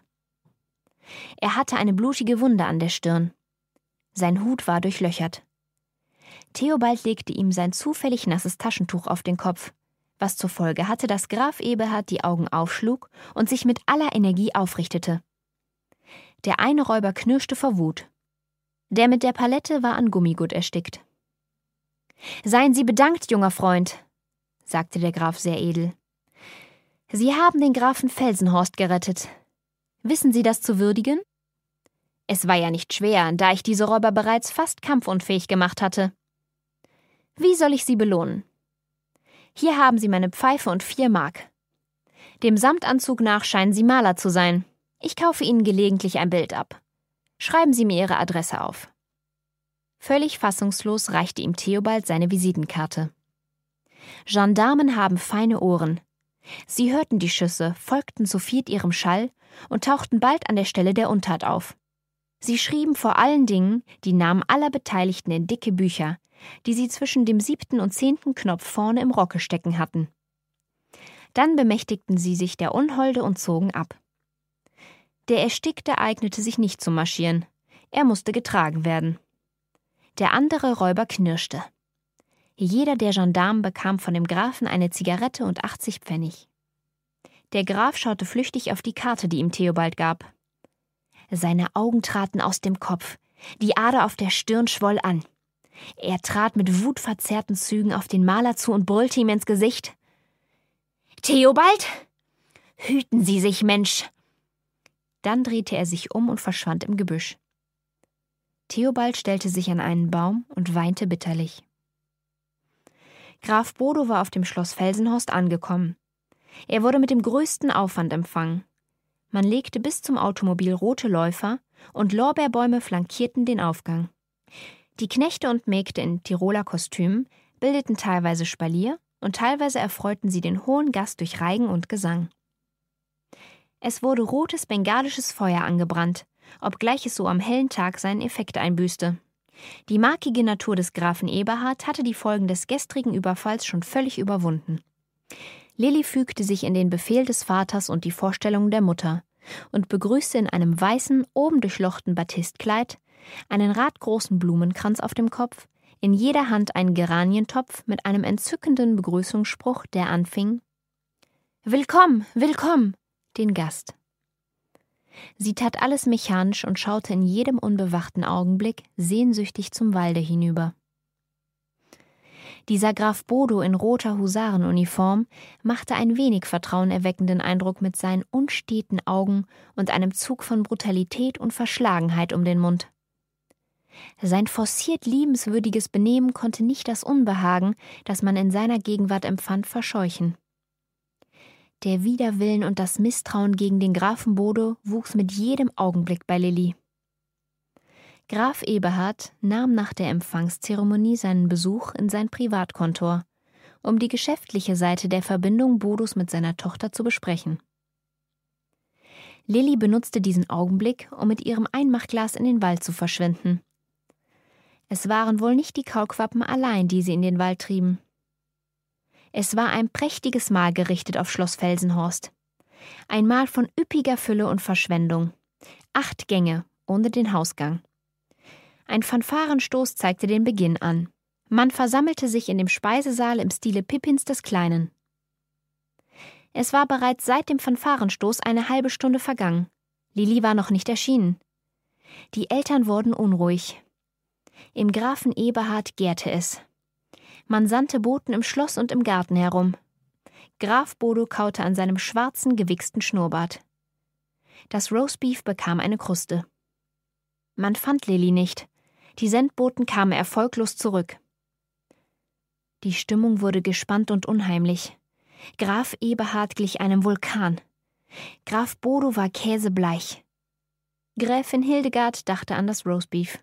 Er hatte eine blutige Wunde an der Stirn. Sein Hut war durchlöchert. Theobald legte ihm sein zufällig nasses Taschentuch auf den Kopf, was zur Folge hatte, dass Graf Eberhard die Augen aufschlug und sich mit aller Energie aufrichtete. Der eine Räuber knirschte vor Wut. Der mit der Palette war an Gummigurt erstickt. »Seien Sie bedankt, junger Freund«, sagte der Graf sehr edel. »Sie haben den Grafen Felsenhorst gerettet. Wissen Sie das zu würdigen? Es war ja nicht schwer, da ich diese Räuber bereits fast kampfunfähig gemacht hatte. Wie soll ich Sie belohnen? Hier haben Sie meine Pfeife und vier Mark. Dem Samtanzug nach scheinen Sie Maler zu sein. Ich kaufe Ihnen gelegentlich ein Bild ab. Schreiben Sie mir Ihre Adresse auf.« Völlig fassungslos reichte ihm Theobald seine Visitenkarte. Gendarmen haben feine Ohren. Sie hörten die Schüsse, folgten zu viert ihrem Schall und tauchten bald an der Stelle der Untat auf. Sie schrieben vor allen Dingen die Namen aller Beteiligten in dicke Bücher, die sie zwischen dem siebten und zehnten Knopf vorne im Rocke stecken hatten. Dann bemächtigten sie sich der Unholde und zogen ab. Der Erstickte eignete sich nicht zum Marschieren. Er musste getragen werden. Der andere Räuber knirschte. Jeder der Gendarmen bekam von dem Grafen eine Zigarette und achtzig Pfennig. Der Graf schaute flüchtig auf die Karte, die ihm Theobald gab. Seine Augen traten aus dem Kopf, die Ader auf der Stirn schwoll an. Er trat mit wutverzerrten Zügen auf den Maler zu und brüllte ihm ins Gesicht. »Theobald? Hüten Sie sich, Mensch!« Dann drehte er sich um und verschwand im Gebüsch. Theobald stellte sich an einen Baum und weinte bitterlich. Graf Bodo war auf dem Schloss Felsenhorst angekommen. Er wurde mit dem größten Aufwand empfangen. Man legte bis zum Automobil rote Läufer und Lorbeerbäume flankierten den Aufgang. Die Knechte und Mägde in Tiroler Kostümen bildeten teilweise Spalier und teilweise erfreuten sie den hohen Gast durch Reigen und Gesang. Es wurde rotes bengalisches Feuer angebrannt, obgleich es so am hellen Tag seinen Effekt einbüßte. Die markige Natur des Grafen Eberhard hatte die Folgen des gestrigen Überfalls schon völlig überwunden. Lilli fügte sich in den Befehl des Vaters und die Vorstellungen der Mutter und begrüßte in einem weißen, oben durchlochten Batistkleid, einen radgroßen Blumenkranz auf dem Kopf, in jeder Hand einen Geranientopf mit einem entzückenden Begrüßungsspruch, der anfing: »Willkommen, willkommen«, den Gast. Sie tat alles mechanisch und schaute in jedem unbewachten Augenblick sehnsüchtig zum Walde hinüber. Dieser Graf Bodo in roter Husarenuniform machte einen wenig vertrauenerweckenden Eindruck mit seinen unsteten Augen und einem Zug von Brutalität und Verschlagenheit um den Mund. Sein forciert liebenswürdiges Benehmen konnte nicht das Unbehagen, das man in seiner Gegenwart empfand, verscheuchen. Der Widerwillen und das Misstrauen gegen den Grafen Bodo wuchs mit jedem Augenblick bei Lilli. Graf Eberhard nahm nach der Empfangszeremonie seinen Besuch in sein Privatkontor, um die geschäftliche Seite der Verbindung Bodos mit seiner Tochter zu besprechen. Lilli benutzte diesen Augenblick, um mit ihrem Einmachglas in den Wald zu verschwinden. Es waren wohl nicht die Kaulquappen allein, die sie in den Wald trieben. Es war ein prächtiges Mahl gerichtet auf Schloss Felsenhorst. Ein Mahl von üppiger Fülle und Verschwendung. Acht Gänge, ohne den Hausgang. Ein Fanfarenstoß zeigte den Beginn an. Man versammelte sich in dem Speisesaal im Stile Pippins des Kleinen. Es war bereits seit dem Fanfarenstoß eine halbe Stunde vergangen. Lili war noch nicht erschienen. Die Eltern wurden unruhig. Im Grafen Eberhard gärte es. Man sandte Boten im Schloss und im Garten herum. Graf Bodo kaute an seinem schwarzen, gewichsten Schnurrbart. Das Roastbeef bekam eine Kruste. Man fand Lili nicht. Die Sendboten kamen erfolglos zurück. Die Stimmung wurde gespannt und unheimlich. Graf Eberhard glich einem Vulkan. Graf Bodo war käsebleich. Gräfin Hildegard dachte an das Roastbeef.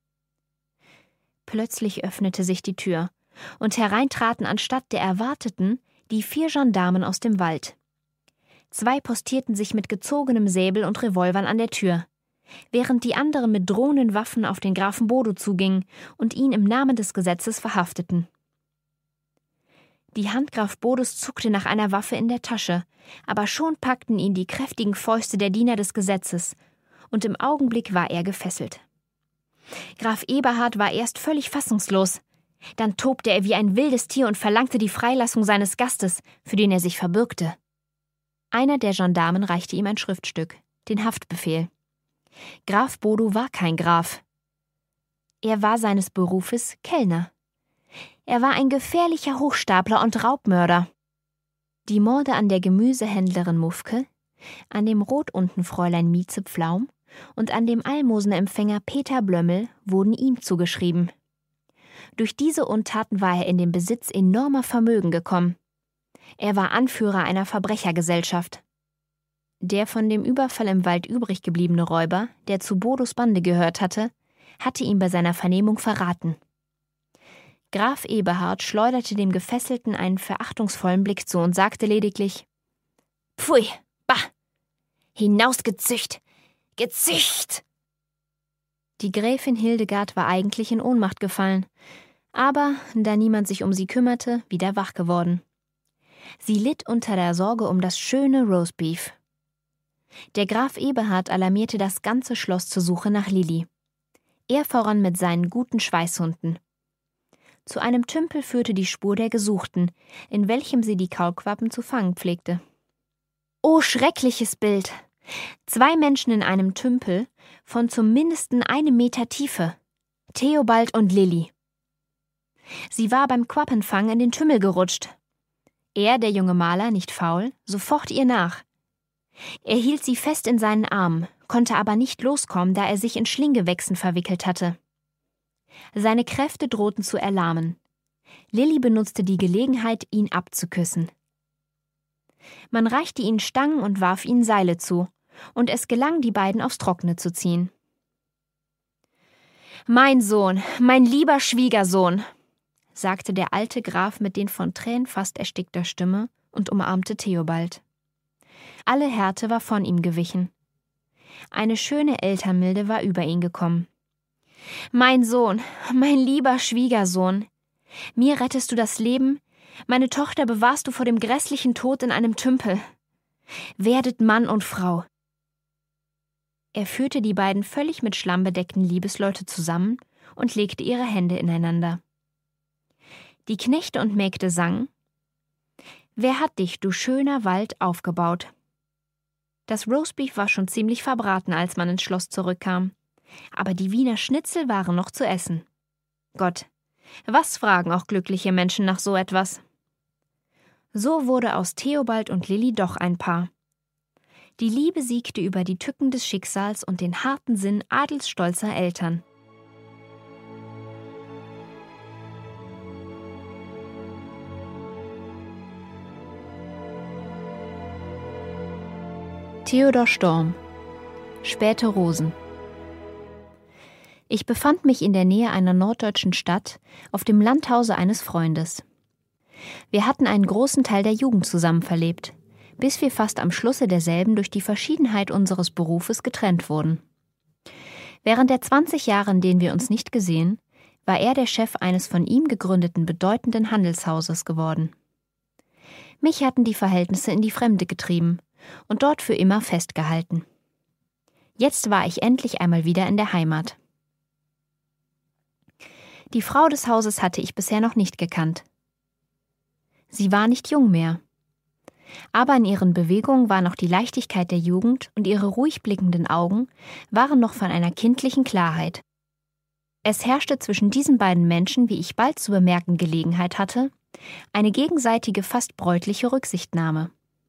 Plötzlich öffnete sich die Tür, und hereintraten anstatt der Erwarteten die vier Gendarmen aus dem Wald. Zwei postierten sich mit gezogenem Säbel und Revolvern an der Tür, während die anderen mit drohenden Waffen auf den Grafen Bodo zugingen und ihn im Namen des Gesetzes verhafteten. Die Hand Graf Bodos zuckte nach einer Waffe in der Tasche, aber schon packten ihn die kräftigen Fäuste der Diener des Gesetzes, und im Augenblick war er gefesselt. Graf Eberhard war erst völlig fassungslos. Dann tobte er wie ein wildes Tier und verlangte die Freilassung seines Gastes, für den er sich verbürgte. Einer der Gendarmen reichte ihm ein Schriftstück, den Haftbefehl. Graf Bodo war kein Graf. Er war seines Berufes Kellner. Er war ein gefährlicher Hochstapler und Raubmörder. Die Morde an der Gemüsehändlerin Mufke, an dem Rotuntenfräulein Mieze Pflaum und an dem Almosenempfänger Peter Blömmel wurden ihm zugeschrieben. Durch diese Untaten war er in den Besitz enormer Vermögen gekommen. Er war Anführer einer Verbrechergesellschaft. Der von dem Überfall im Wald übrig gebliebene Räuber, der zu Bodos Bande gehört hatte, hatte ihn bei seiner Vernehmung verraten. Graf Eberhard schleuderte dem Gefesselten einen verachtungsvollen Blick zu und sagte lediglich: »Pfui, bah! Hinausgezücht! Gezücht!« Die Gräfin Hildegard war eigentlich in Ohnmacht gefallen, aber, da niemand sich um sie kümmerte, wieder wach geworden. Sie litt unter der Sorge um das schöne Roastbeef. Der Graf Eberhard alarmierte das ganze Schloss zur Suche nach Lili. Er voran mit seinen guten Schweißhunden. Zu einem Tümpel führte die Spur der Gesuchten, in welchem sie die Kaulquappen zu fangen pflegte. Oh, schreckliches Bild! Zwei Menschen in einem Tümpel von zum mindesten einem Meter Tiefe. Theobald und Lili. Sie war beim Quappenfang in den Tümmel gerutscht. Er, der junge Maler, nicht faul, sofort ihr nach. Er hielt sie fest in seinen Armen, konnte aber nicht loskommen, da er sich in Schlinggewächsen verwickelt hatte. Seine Kräfte drohten zu erlahmen. Lili benutzte die Gelegenheit, ihn abzuküssen. Man reichte ihnen Stangen und warf ihnen Seile zu, und es gelang, die beiden aufs Trockene zu ziehen. »Mein Sohn, mein lieber Schwiegersohn«, sagte der alte Graf mit den von Tränen fast erstickter Stimme und umarmte Theobald. Alle Härte war von ihm gewichen. Eine schöne Elternmilde war über ihn gekommen. »Mein Sohn, mein lieber Schwiegersohn, mir rettest du das Leben, meine Tochter bewahrst du vor dem grässlichen Tod in einem Tümpel. Werdet Mann und Frau.« Er führte die beiden völlig mit Schlamm bedeckten Liebesleute zusammen und legte ihre Hände ineinander. Die Knechte und Mägde sangen: »Wer hat dich, du schöner Wald, aufgebaut?« Das Roastbeef war schon ziemlich verbraten, als man ins Schloss zurückkam. Aber die Wiener Schnitzel waren noch zu essen. Gott, was fragen auch glückliche Menschen nach so etwas? So wurde aus Theobald und Lili doch ein Paar. Die Liebe siegte über die Tücken des Schicksals und den harten Sinn adelsstolzer Eltern. Theodor Storm. Späte Rosen. Ich befand mich in der Nähe einer norddeutschen Stadt, auf dem Landhause eines Freundes. Wir hatten einen großen Teil der Jugend zusammen verlebt, bis wir fast am Schlusse derselben durch die Verschiedenheit unseres Berufes getrennt wurden. Während der zwanzig Jahre, in denen wir uns nicht gesehen, war er der Chef eines von ihm gegründeten bedeutenden Handelshauses geworden. Mich hatten die Verhältnisse in die Fremde getrieben und dort für immer festgehalten. Jetzt war ich endlich einmal wieder in der Heimat. Die Frau des Hauses hatte ich bisher noch nicht gekannt. Sie war nicht jung mehr. aber in ihren Bewegungen war noch die Leichtigkeit der Jugend und ihre ruhig blickenden Augen waren noch von einer kindlichen Klarheit. Es herrschte zwischen diesen beiden Menschen, wie ich bald zu bemerken Gelegenheit hatte, eine gegenseitige, fast bräutliche Rücksichtnahme.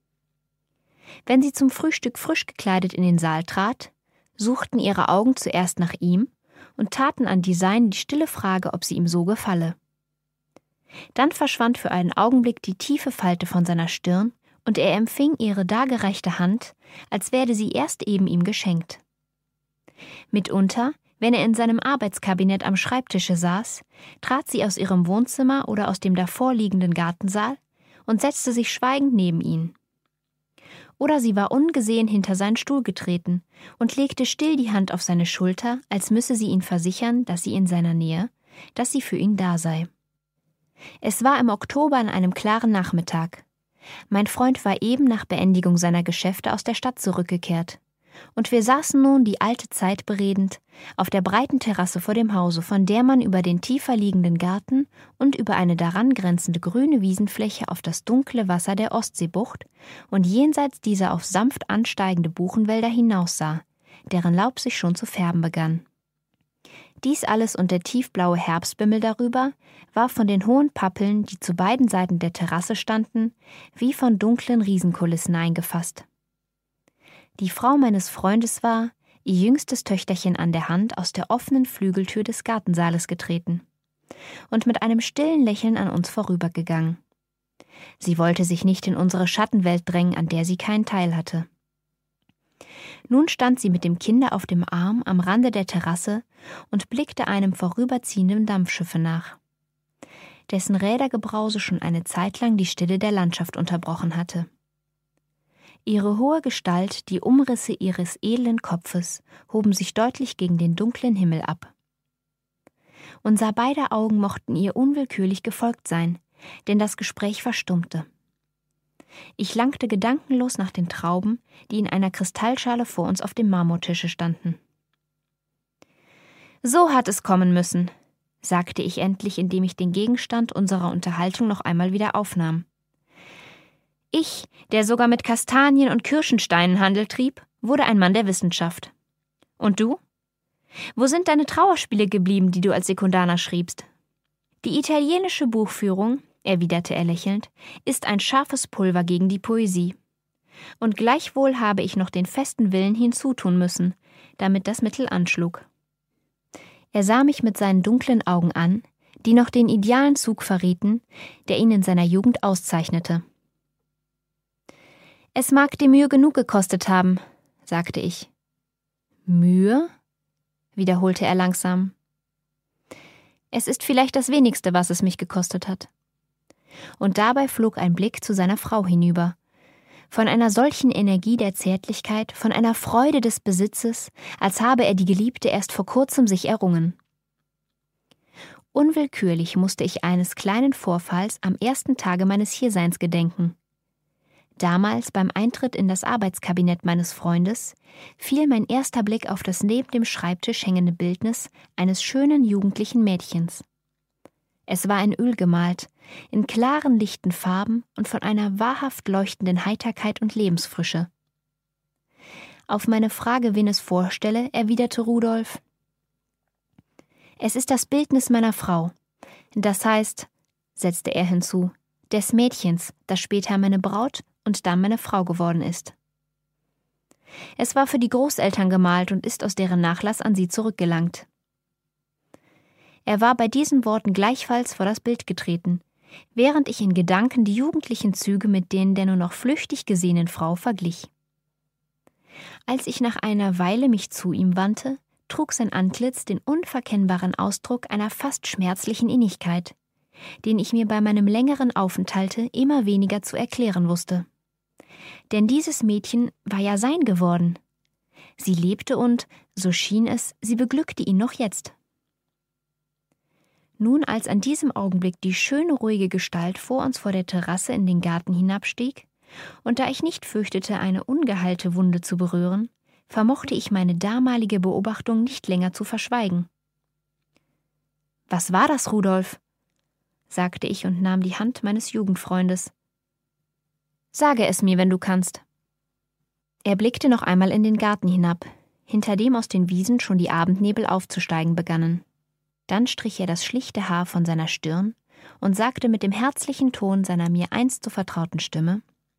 Wenn sie zum Frühstück frisch gekleidet in den Saal trat, suchten ihre Augen zuerst nach ihm und taten an die seinen die stille Frage, ob sie ihm so gefalle. Dann verschwand für einen Augenblick die tiefe Falte von seiner Stirn und er empfing ihre dargereichte Hand, als werde sie erst eben ihm geschenkt. Mitunter, wenn er in seinem Arbeitskabinett am Schreibtische saß, trat sie aus ihrem Wohnzimmer oder aus dem davorliegenden Gartensaal und setzte sich schweigend neben ihn. Oder sie war ungesehen hinter seinen Stuhl getreten und legte still die Hand auf seine Schulter, als müsse sie ihn versichern, dass sie in seiner Nähe, dass sie für ihn da sei. Es war im Oktober an einem klaren Nachmittag. Mein Freund war eben nach Beendigung seiner Geschäfte aus der Stadt zurückgekehrt. Und wir saßen nun die alte Zeit beredend auf der breiten Terrasse vor dem Hause, von der man über den tiefer liegenden Garten und über eine daran grenzende grüne Wiesenfläche auf das dunkle Wasser der Ostseebucht und jenseits dieser auf sanft ansteigende Buchenwälder hinaussah, deren Laub sich schon zu färben begann. Dies alles und der tiefblaue Herbstbimmel darüber war von den hohen Pappeln, die zu beiden Seiten der Terrasse standen, wie von dunklen Riesenkulissen eingefasst. Die Frau meines Freundes war, ihr jüngstes Töchterchen an der Hand, aus der offenen Flügeltür des Gartensaales getreten und mit einem stillen Lächeln an uns vorübergegangen. Sie wollte sich nicht in unsere Schattenwelt drängen, an der sie keinen Teil hatte. Nun stand sie mit dem Kinde auf dem Arm am Rande der Terrasse und blickte einem vorüberziehenden Dampfschiffe nach, dessen Rädergebrause schon eine Zeit lang die Stille der Landschaft unterbrochen hatte. Ihre hohe Gestalt, die Umrisse ihres edlen Kopfes, hoben sich deutlich gegen den dunklen Himmel ab. Unser beider Augen mochten ihr unwillkürlich gefolgt sein, denn das Gespräch verstummte. Ich langte gedankenlos nach den Trauben, die in einer Kristallschale vor uns auf dem Marmortische standen. »So hat es kommen müssen«, sagte ich endlich, indem ich den Gegenstand unserer Unterhaltung noch einmal wieder aufnahm. Ich, der sogar mit Kastanien und Kirschensteinen Handel trieb, wurde ein Mann der Wissenschaft. Und du? Wo sind deine Trauerspiele geblieben, die du als Sekundaner schriebst? Die italienische Buchführung, erwiderte er lächelnd, ist ein scharfes Pulver gegen die Poesie. Und gleichwohl habe ich noch den festen Willen hinzutun müssen, damit das Mittel anschlug. Er sah mich mit seinen dunklen Augen an, die noch den idealen Zug verrieten, der ihn in seiner Jugend auszeichnete. »Es mag dir Mühe genug gekostet haben«, sagte ich. »Mühe?«, wiederholte er langsam. »Es ist vielleicht das Wenigste, was es mich gekostet hat.« Und dabei flog ein Blick zu seiner Frau hinüber. Von einer solchen Energie der Zärtlichkeit, von einer Freude des Besitzes, als habe er die Geliebte erst vor kurzem sich errungen. Unwillkürlich musste ich eines kleinen Vorfalls am ersten Tage meines Hierseins gedenken. Damals, beim Eintritt in das Arbeitskabinett meines Freundes, fiel mein erster Blick auf das neben dem Schreibtisch hängende Bildnis eines schönen jugendlichen Mädchens. Es war in Öl gemalt, in klaren, lichten Farben und von einer wahrhaft leuchtenden Heiterkeit und Lebensfrische. Auf meine Frage, wen es vorstelle, erwiderte Rudolf: »Es ist das Bildnis meiner Frau. Das heißt«, setzte er hinzu, »des Mädchens, das später meine Braut und dann meine Frau geworden ist. Es war für die Großeltern gemalt und ist aus deren Nachlass an sie zurückgelangt.« Er war bei diesen Worten gleichfalls vor das Bild getreten, während ich in Gedanken die jugendlichen Züge mit denen der nur noch flüchtig gesehenen Frau verglich. Als ich nach einer Weile mich zu ihm wandte, trug sein Antlitz den unverkennbaren Ausdruck einer fast schmerzlichen Innigkeit, den ich mir bei meinem längeren Aufenthalte immer weniger zu erklären wusste. Denn dieses Mädchen war ja sein geworden. Sie lebte und, so schien es, sie beglückte ihn noch jetzt. Nun, als an diesem Augenblick die schöne, ruhige Gestalt vor uns vor der Terrasse in den Garten hinabstieg, und da ich nicht fürchtete, eine ungeheilte Wunde zu berühren, vermochte ich meine damalige Beobachtung nicht länger zu verschweigen. »Was war das, Rudolf?«, sagte ich und nahm die Hand meines Jugendfreundes. Sage es mir, wenn du kannst.« Er blickte noch einmal in den Garten hinab, hinter dem aus den Wiesen schon die Abendnebel aufzusteigen begannen. Dann strich er das schlichte Haar von seiner Stirn und sagte mit dem herzlichen Ton seiner mir einst so vertrauten Stimme: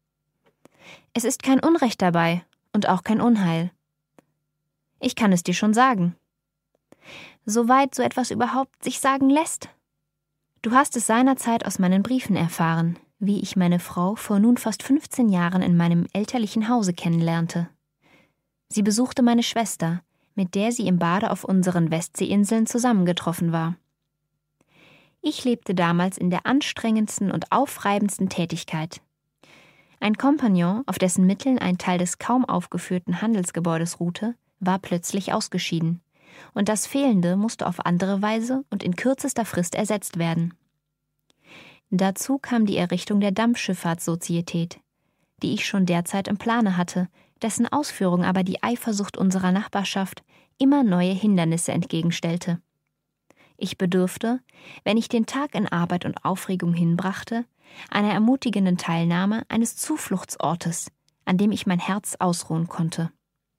»Es ist kein Unrecht dabei und auch kein Unheil. Ich kann es dir schon sagen. Soweit so etwas überhaupt sich sagen lässt. Du hast es seinerzeit aus meinen Briefen erfahren, wie ich meine Frau vor nun fast fünfzehn Jahren in meinem elterlichen Hause kennenlernte. Sie besuchte meine Schwester, mit der sie im Bade auf unseren Westseeinseln zusammengetroffen war. Ich lebte damals in der anstrengendsten und aufreibendsten Tätigkeit. Ein Kompagnon, auf dessen Mitteln ein Teil des kaum aufgeführten Handelsgebäudes ruhte, war plötzlich ausgeschieden, und das Fehlende musste auf andere Weise und in kürzester Frist ersetzt werden. Dazu kam die Errichtung der Dampfschifffahrtssozietät, die ich schon derzeit im Plane hatte, dessen Ausführung aber die Eifersucht unserer Nachbarschaft immer neue Hindernisse entgegenstellte. Ich bedurfte, wenn ich den Tag in Arbeit und Aufregung hinbrachte, einer ermutigenden Teilnahme eines Zufluchtsortes, an dem ich mein Herz ausruhen konnte.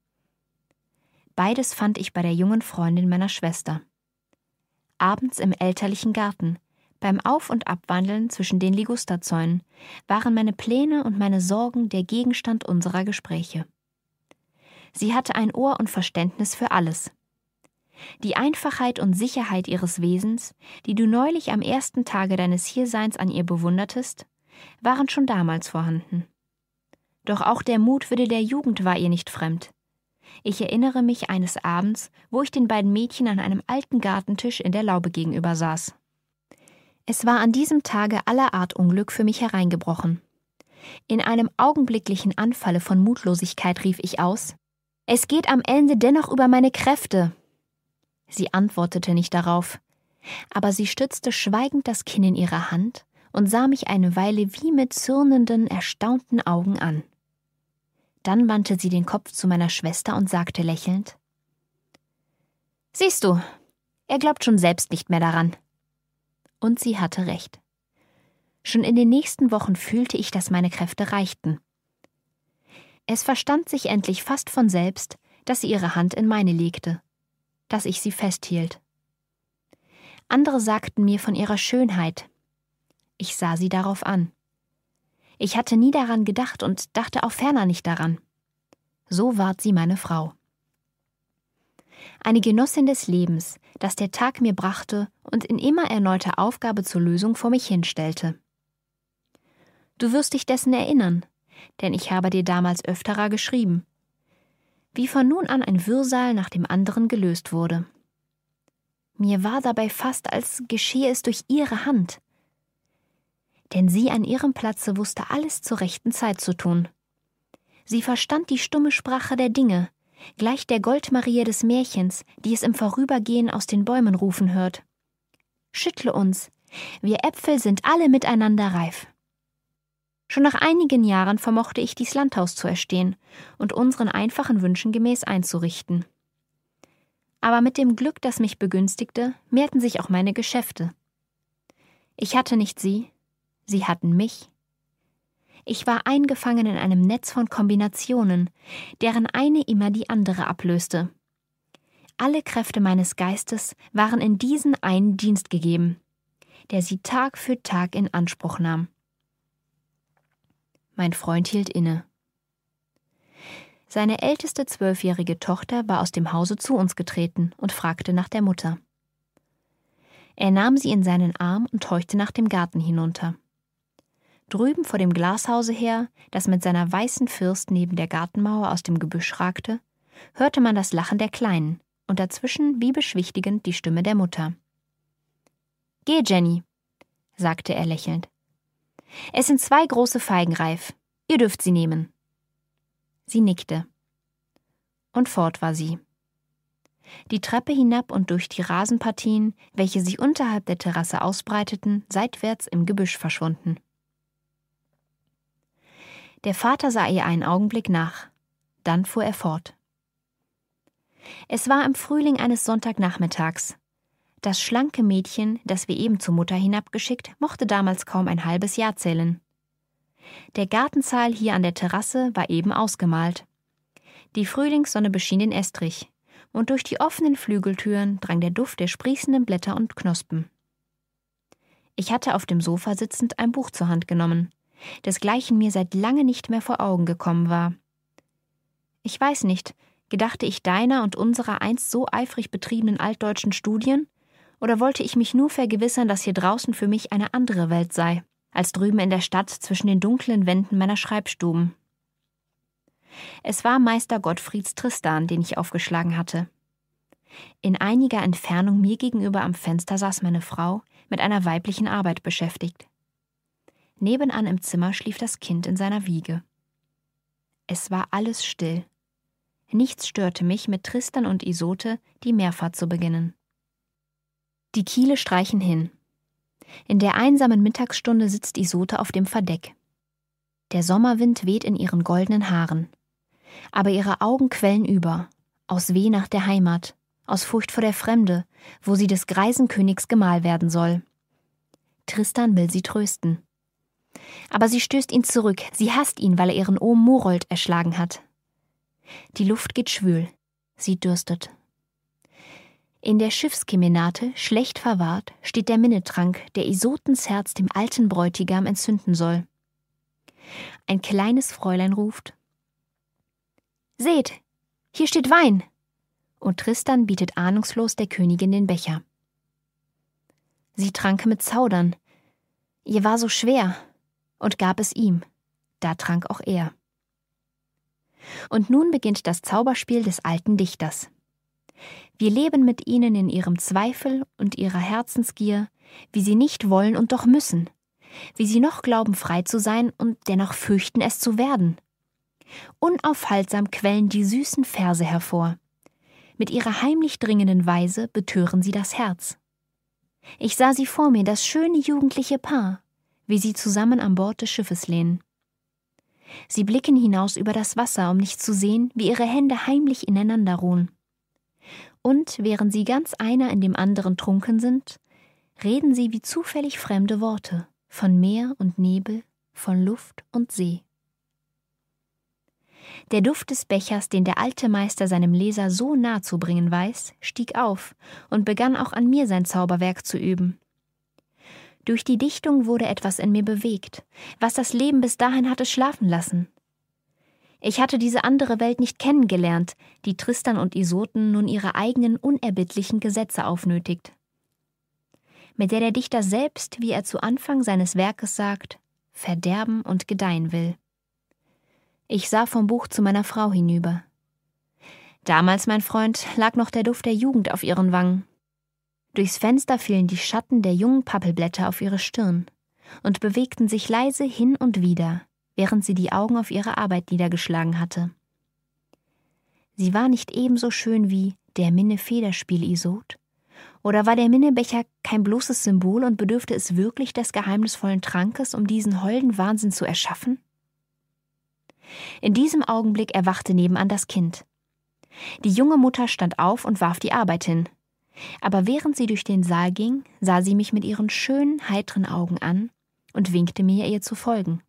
Beides fand ich bei der jungen Freundin meiner Schwester. Abends im elterlichen Garten, beim Auf- und Abwandeln zwischen den Ligusterzäunen, waren meine Pläne und meine Sorgen der Gegenstand unserer Gespräche. Sie hatte ein Ohr und Verständnis für alles. Die Einfachheit und Sicherheit ihres Wesens, die du neulich am ersten Tage deines Hierseins an ihr bewundertest, waren schon damals vorhanden. Doch auch der Mutwille der Jugend war ihr nicht fremd. Ich erinnere mich eines Abends, wo ich den beiden Mädchen an einem alten Gartentisch in der Laube gegenüber saß. Es war an diesem Tage aller Art Unglück für mich hereingebrochen. In einem augenblicklichen Anfalle von Mutlosigkeit rief ich aus: »Es geht am Ende dennoch über meine Kräfte!« Sie antwortete nicht darauf, aber sie stützte schweigend das Kinn in ihre Hand und sah mich eine Weile wie mit zürnenden, erstaunten Augen an. Dann wandte sie den Kopf zu meiner Schwester und sagte lächelnd: »Siehst du, er glaubt schon selbst nicht mehr daran.« Und sie hatte recht. Schon in den nächsten Wochen fühlte ich, dass meine Kräfte reichten. Es verstand sich endlich fast von selbst, dass sie ihre Hand in meine legte, dass ich sie festhielt. Andere sagten mir von ihrer Schönheit. Ich sah sie darauf an. Ich hatte nie daran gedacht und dachte auch ferner nicht daran. So ward sie meine Frau. Eine Genossin des Lebens, das der Tag mir brachte und in immer erneuter Aufgabe zur Lösung vor mich hinstellte. Du wirst dich dessen erinnern, denn ich habe dir damals öfterer geschrieben, wie von nun an ein Wirrsal nach dem anderen gelöst wurde. Mir war dabei fast, als geschehe es durch ihre Hand. Denn sie an ihrem Platze wusste alles zur rechten Zeit zu tun. Sie verstand die stumme Sprache der Dinge, gleich der Goldmarie des Märchens, die es im Vorübergehen aus den Bäumen rufen hört: »Schüttle uns, wir Äpfel sind alle miteinander reif.« Schon nach einigen Jahren vermochte ich, dies Landhaus zu erstehen und unseren einfachen Wünschen gemäß einzurichten. Aber mit dem Glück, das mich begünstigte, mehrten sich auch meine Geschäfte. Ich hatte nicht sie, sie hatten mich. Ich war eingefangen in einem Netz von Kombinationen, deren eine immer die andere ablöste. Alle Kräfte meines Geistes waren in diesen einen Dienst gegeben, der sie Tag für Tag in Anspruch nahm. Mein Freund hielt inne. Seine älteste zwölfjährige Tochter war aus dem Hause zu uns getreten und fragte nach der Mutter. Er nahm sie in seinen Arm und horchte nach dem Garten hinunter. Drüben vor dem Glashause her, das mit seiner weißen First neben der Gartenmauer aus dem Gebüsch ragte, hörte man das Lachen der Kleinen und dazwischen wie beschwichtigend die Stimme der Mutter. »Geh, Jenny«, sagte er lächelnd. »Es sind zwei große Feigen reif. Ihr dürft sie nehmen.« Sie nickte. Und fort war sie. Die Treppe hinab und durch die Rasenpartien, welche sich unterhalb der Terrasse ausbreiteten, seitwärts im Gebüsch verschwunden. Der Vater sah ihr einen Augenblick nach. Dann fuhr er fort. Es war im Frühling eines Sonntagnachmittags. Das schlanke Mädchen, das wir eben zur Mutter hinabgeschickt, mochte damals kaum ein halbes Jahr zählen. Der Gartensaal hier an der Terrasse war eben ausgemalt. Die Frühlingssonne beschien den Estrich, und durch die offenen Flügeltüren drang der Duft der sprießenden Blätter und Knospen. Ich hatte auf dem Sofa sitzend ein Buch zur Hand genommen, desgleichen mir seit lange nicht mehr vor Augen gekommen war. Ich weiß nicht, gedachte ich deiner und unserer einst so eifrig betriebenen altdeutschen Studien, oder wollte ich mich nur vergewissern, dass hier draußen für mich eine andere Welt sei, als drüben in der Stadt zwischen den dunklen Wänden meiner Schreibstuben? Es war Meister Gottfrieds Tristan, den ich aufgeschlagen hatte. In einiger Entfernung mir gegenüber am Fenster saß meine Frau, mit einer weiblichen Arbeit beschäftigt. Nebenan im Zimmer schlief das Kind in seiner Wiege. Es war alles still. Nichts störte mich, mit Tristan und Isolde die Meerfahrt zu beginnen. Die Kiele streichen hin. In der einsamen Mittagsstunde sitzt Isolde auf dem Verdeck. Der Sommerwind weht in ihren goldenen Haaren. Aber ihre Augen quellen über, aus Weh nach der Heimat, aus Furcht vor der Fremde, wo sie des greisen Königs Gemahl werden soll. Tristan will sie trösten. Aber sie stößt ihn zurück, sie hasst ihn, weil er ihren Ohm Morold erschlagen hat. Die Luft geht schwül, sie dürstet. In der Schiffskemenate, schlecht verwahrt, steht der Minnetrank, der Isoldens Herz dem alten Bräutigam entzünden soll. Ein kleines Fräulein ruft: »Seht, hier steht Wein!« Und Tristan bietet ahnungslos der Königin den Becher. Sie trank mit Zaudern. Ihr war so schwer, und gab es ihm. Da trank auch er. Und nun beginnt das Zauberspiel des alten Dichters. Wir leben mit ihnen in ihrem Zweifel und ihrer Herzensgier, wie sie nicht wollen und doch müssen, wie sie noch glauben, frei zu sein und dennoch fürchten, es zu werden. Unaufhaltsam quellen die süßen Verse hervor. Mit ihrer heimlich dringenden Weise betören sie das Herz. Ich sah sie vor mir, das schöne jugendliche Paar, wie sie zusammen an Bord des Schiffes lehnen. Sie blicken hinaus über das Wasser, um nicht zu sehen, wie ihre Hände heimlich ineinander ruhen. Und während sie ganz einer in dem anderen trunken sind, reden sie wie zufällig fremde Worte, von Meer und Nebel, von Luft und See. Der Duft des Bechers, den der alte Meister seinem Leser so nah zu bringen weiß, stieg auf und begann auch an mir sein Zauberwerk zu üben. Durch die Dichtung wurde etwas in mir bewegt, was das Leben bis dahin hatte schlafen lassen. Ich hatte diese andere Welt nicht kennengelernt, die Tristan und Isolde nun ihre eigenen unerbittlichen Gesetze aufnötigt. Mit der der Dichter selbst, wie er zu Anfang seines Werkes sagt, verderben und gedeihen will. Ich sah vom Buch zu meiner Frau hinüber. Damals, mein Freund, lag noch der Duft der Jugend auf ihren Wangen. Durchs Fenster fielen die Schatten der jungen Pappelblätter auf ihre Stirn und bewegten sich leise hin und wieder, während sie die Augen auf ihre Arbeit niedergeschlagen hatte. Sie war nicht ebenso schön wie der Minne-Federspiel Isolde? Oder war der Minnebecher kein bloßes Symbol und bedürfte es wirklich des geheimnisvollen Trankes, um diesen holden Wahnsinn zu erschaffen? In diesem Augenblick erwachte nebenan das Kind. Die junge Mutter stand auf und warf die Arbeit hin. Aber während sie durch den Saal ging, sah sie mich mit ihren schönen, heiteren Augen an und winkte mir, ihr zu folgen.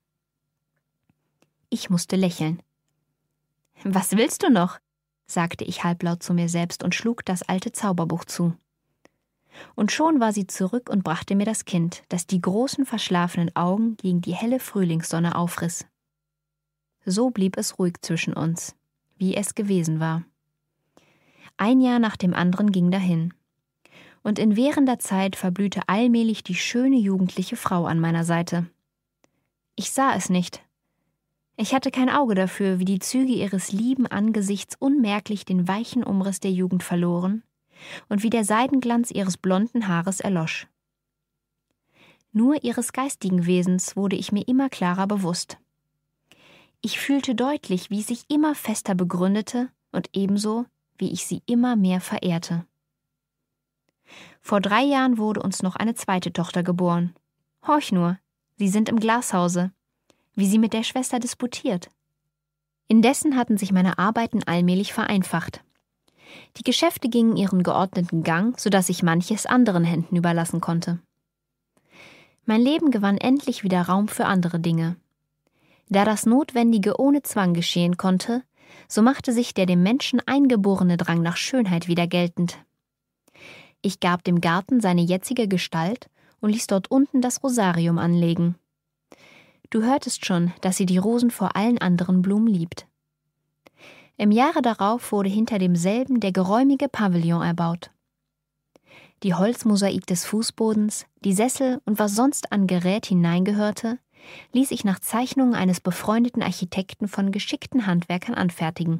Ich musste lächeln. »Was willst du noch?« sagte ich halblaut zu mir selbst und schlug das alte Zauberbuch zu. Und schon war sie zurück und brachte mir das Kind, das die großen verschlafenen Augen gegen die helle Frühlingssonne aufriss. So blieb es ruhig zwischen uns, wie es gewesen war. Ein Jahr nach dem anderen ging dahin. Und in währender Zeit verblühte allmählich die schöne jugendliche Frau an meiner Seite. Ich sah es nicht. Ich hatte kein Auge dafür, wie die Züge ihres lieben Angesichts unmerklich den weichen Umriss der Jugend verloren und wie der Seidenglanz ihres blonden Haares erlosch. Nur ihres geistigen Wesens wurde ich mir immer klarer bewusst. Ich fühlte deutlich, wie es sich immer fester begründete und ebenso, wie ich sie immer mehr verehrte. Vor drei Jahren wurde uns noch eine zweite Tochter geboren. Horch nur, sie sind im Glashause, wie sie mit der Schwester disputiert. Indessen hatten sich meine Arbeiten allmählich vereinfacht. Die Geschäfte gingen ihren geordneten Gang, so dass ich manches anderen Händen überlassen konnte. Mein Leben gewann endlich wieder Raum für andere Dinge, Da das Notwendige ohne Zwang geschehen konnte, so machte sich der dem Menschen eingeborene Drang nach Schönheit wieder geltend. Ich gab dem Garten seine jetzige Gestalt und ließ dort unten das Rosarium anlegen. Du hörtest schon, dass sie die Rosen vor allen anderen Blumen liebt. Im Jahre darauf wurde hinter demselben der geräumige Pavillon erbaut. Die Holzmosaik des Fußbodens, die Sessel und was sonst an Gerät hineingehörte, ließ ich nach Zeichnungen eines befreundeten Architekten von geschickten Handwerkern anfertigen.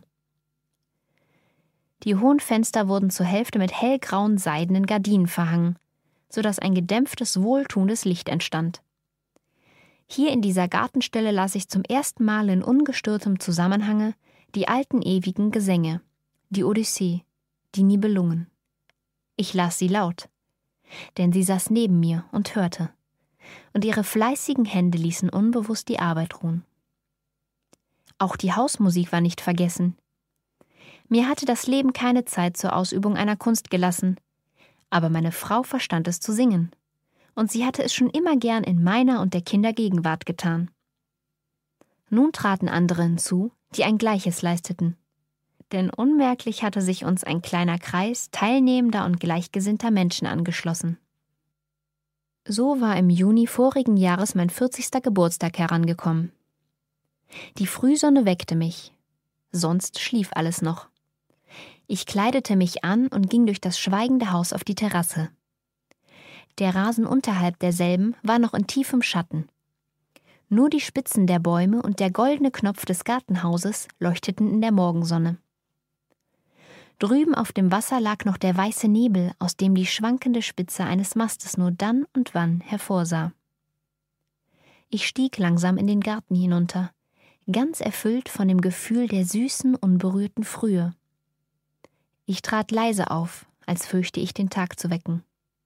Die hohen Fenster wurden zur Hälfte mit hellgrauen seidenen Gardinen verhangen, so dass ein gedämpftes, wohltuendes Licht entstand. Hier in dieser Gartenstelle las ich zum ersten Mal in ungestörtem Zusammenhange die alten ewigen Gesänge, die Odyssee, die Nibelungen. Ich las sie laut, denn sie saß neben mir und hörte, und ihre fleißigen Hände ließen unbewusst die Arbeit ruhen. Auch die Hausmusik war nicht vergessen. Mir hatte das Leben keine Zeit zur Ausübung einer Kunst gelassen, aber meine Frau verstand es zu singen, und sie hatte es schon immer gern in meiner und der Kinder Gegenwart getan. Nun traten andere hinzu, die ein Gleiches leisteten, denn unmerklich hatte sich uns ein kleiner Kreis teilnehmender und gleichgesinnter Menschen angeschlossen. So war im Juni vorigen Jahres mein vierzigster Geburtstag herangekommen. Die Frühsonne weckte mich, sonst schlief alles noch. Ich kleidete mich an und ging durch das schweigende Haus auf die Terrasse. Der Rasen unterhalb derselben war noch in tiefem Schatten. Nur die Spitzen der Bäume und der goldene Knopf des Gartenhauses leuchteten in der Morgensonne. Drüben auf dem Wasser lag noch der weiße Nebel, aus dem die schwankende Spitze eines Mastes nur dann und wann hervorsah. Ich stieg langsam in den Garten hinunter, ganz erfüllt von dem Gefühl der süßen, unberührten Frühe. Ich trat leise auf, als fürchte ich, den Tag zu wecken.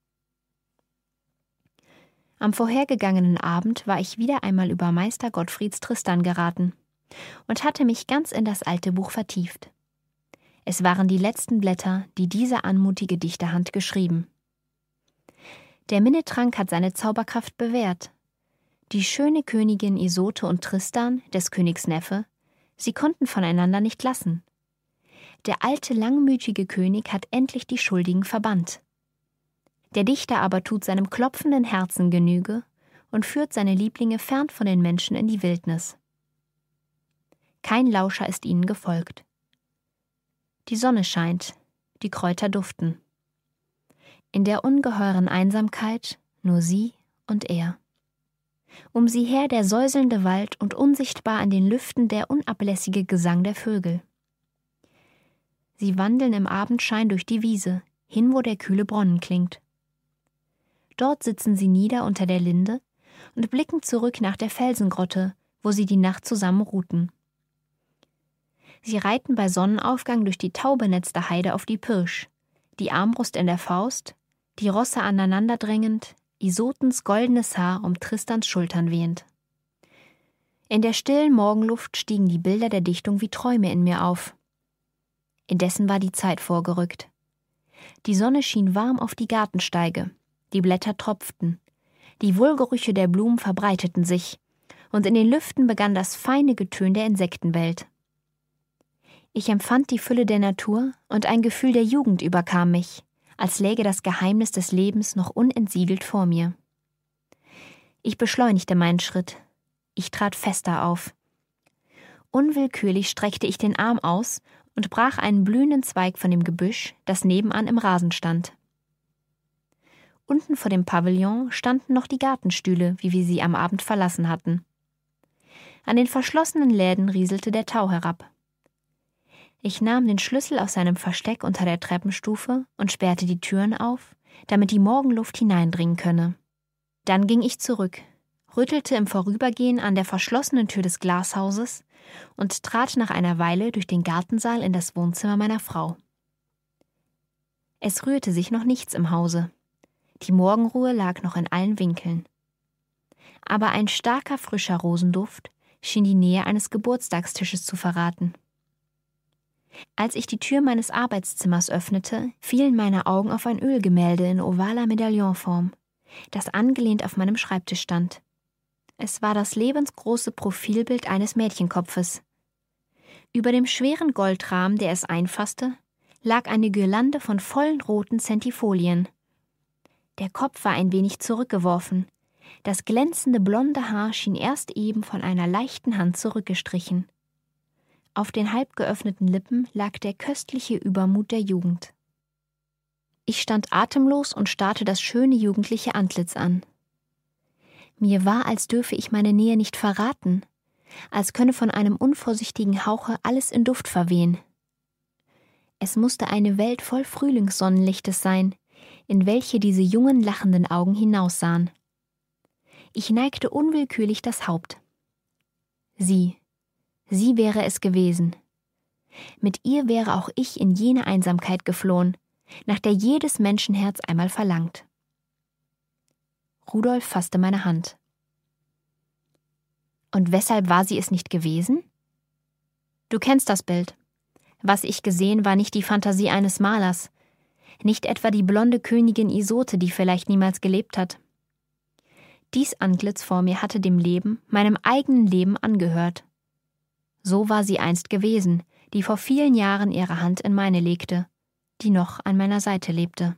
Am vorhergegangenen Abend war ich wieder einmal über Meister Gottfrieds Tristan geraten und hatte mich ganz in das alte Buch vertieft. Es waren die letzten Blätter, die diese anmutige Dichterhand geschrieben. Der Minnetrank hat seine Zauberkraft bewährt. Die schöne Königin Isote und Tristan, des Königs Neffe, sie konnten voneinander nicht lassen. Der alte, langmütige König hat endlich die Schuldigen verbannt. Der Dichter aber tut seinem klopfenden Herzen Genüge und führt seine Lieblinge fern von den Menschen in die Wildnis. Kein Lauscher ist ihnen gefolgt. Die Sonne scheint, die Kräuter duften. In der ungeheuren Einsamkeit nur sie und er. Um sie her der säuselnde Wald und unsichtbar an den Lüften der unablässige Gesang der Vögel. Sie wandeln im Abendschein durch die Wiese, hin wo der kühle Bronnen klingt. Dort sitzen sie nieder unter der Linde und blicken zurück nach der Felsengrotte, wo sie die Nacht zusammen ruhten. Sie reiten bei Sonnenaufgang durch die taubenetzte Heide auf die Pirsch, die Armbrust in der Faust, die Rosse aneinander drängend, Isotens goldenes Haar um Tristans Schultern wehend. In der stillen Morgenluft stiegen die Bilder der Dichtung wie Träume in mir auf. Indessen war die Zeit vorgerückt. Die Sonne schien warm auf die Gartensteige, die Blätter tropften, die Wohlgerüche der Blumen verbreiteten sich, und in den Lüften begann das feine Getön der Insektenwelt. Ich empfand die Fülle der Natur, und ein Gefühl der Jugend überkam mich, als läge das Geheimnis des Lebens noch unentsiegelt vor mir. Ich beschleunigte meinen Schritt. Ich trat fester auf. Unwillkürlich streckte ich den Arm aus und brach einen blühenden Zweig von dem Gebüsch, das nebenan im Rasen stand. Unten vor dem Pavillon standen noch die Gartenstühle, wie wir sie am Abend verlassen hatten. An den verschlossenen Läden rieselte der Tau herab. Ich nahm den Schlüssel aus seinem Versteck unter der Treppenstufe und sperrte die Türen auf, damit die Morgenluft hineindringen könne. Dann ging ich zurück, rüttelte im Vorübergehen an der verschlossenen Tür des Glashauses und trat nach einer Weile durch den Gartensaal in das Wohnzimmer meiner Frau. Es rührte sich noch nichts im Hause. Die Morgenruhe lag noch in allen Winkeln. Aber ein starker, frischer Rosenduft schien die Nähe eines Geburtstagstisches zu verraten. Als ich die Tür meines Arbeitszimmers öffnete, fielen meine Augen auf ein Ölgemälde in ovaler Medaillonform, das angelehnt auf meinem Schreibtisch stand. Es war das lebensgroße Profilbild eines Mädchenkopfes. Über dem schweren Goldrahmen, der es einfasste, lag eine Girlande von vollen roten Zentifolien. Der Kopf war ein wenig zurückgeworfen. Das glänzende blonde Haar schien erst eben von einer leichten Hand zurückgestrichen. Auf den halb geöffneten Lippen lag der köstliche Übermut der Jugend. Ich stand atemlos und starrte das schöne jugendliche Antlitz an. Mir war, als dürfe ich meine Nähe nicht verraten, als könne von einem unvorsichtigen Hauche alles in Duft verwehen. Es musste eine Welt voll Frühlingssonnenlichtes sein, in welche diese jungen, lachenden Augen hinaussahen. Ich neigte unwillkürlich das Haupt. Sie, sie wäre es gewesen. Mit ihr wäre auch ich in jene Einsamkeit geflohen, nach der jedes Menschenherz einmal verlangt. Rudolf fasste meine Hand. Und weshalb war sie es nicht gewesen? Du kennst das Bild. Was ich gesehen, war nicht die Fantasie eines Malers, nicht etwa die blonde Königin Isote, die vielleicht niemals gelebt hat. Dies Antlitz vor mir hatte dem Leben, meinem eigenen Leben angehört. So war sie einst gewesen, die vor vielen Jahren ihre Hand in meine legte, die noch an meiner Seite lebte.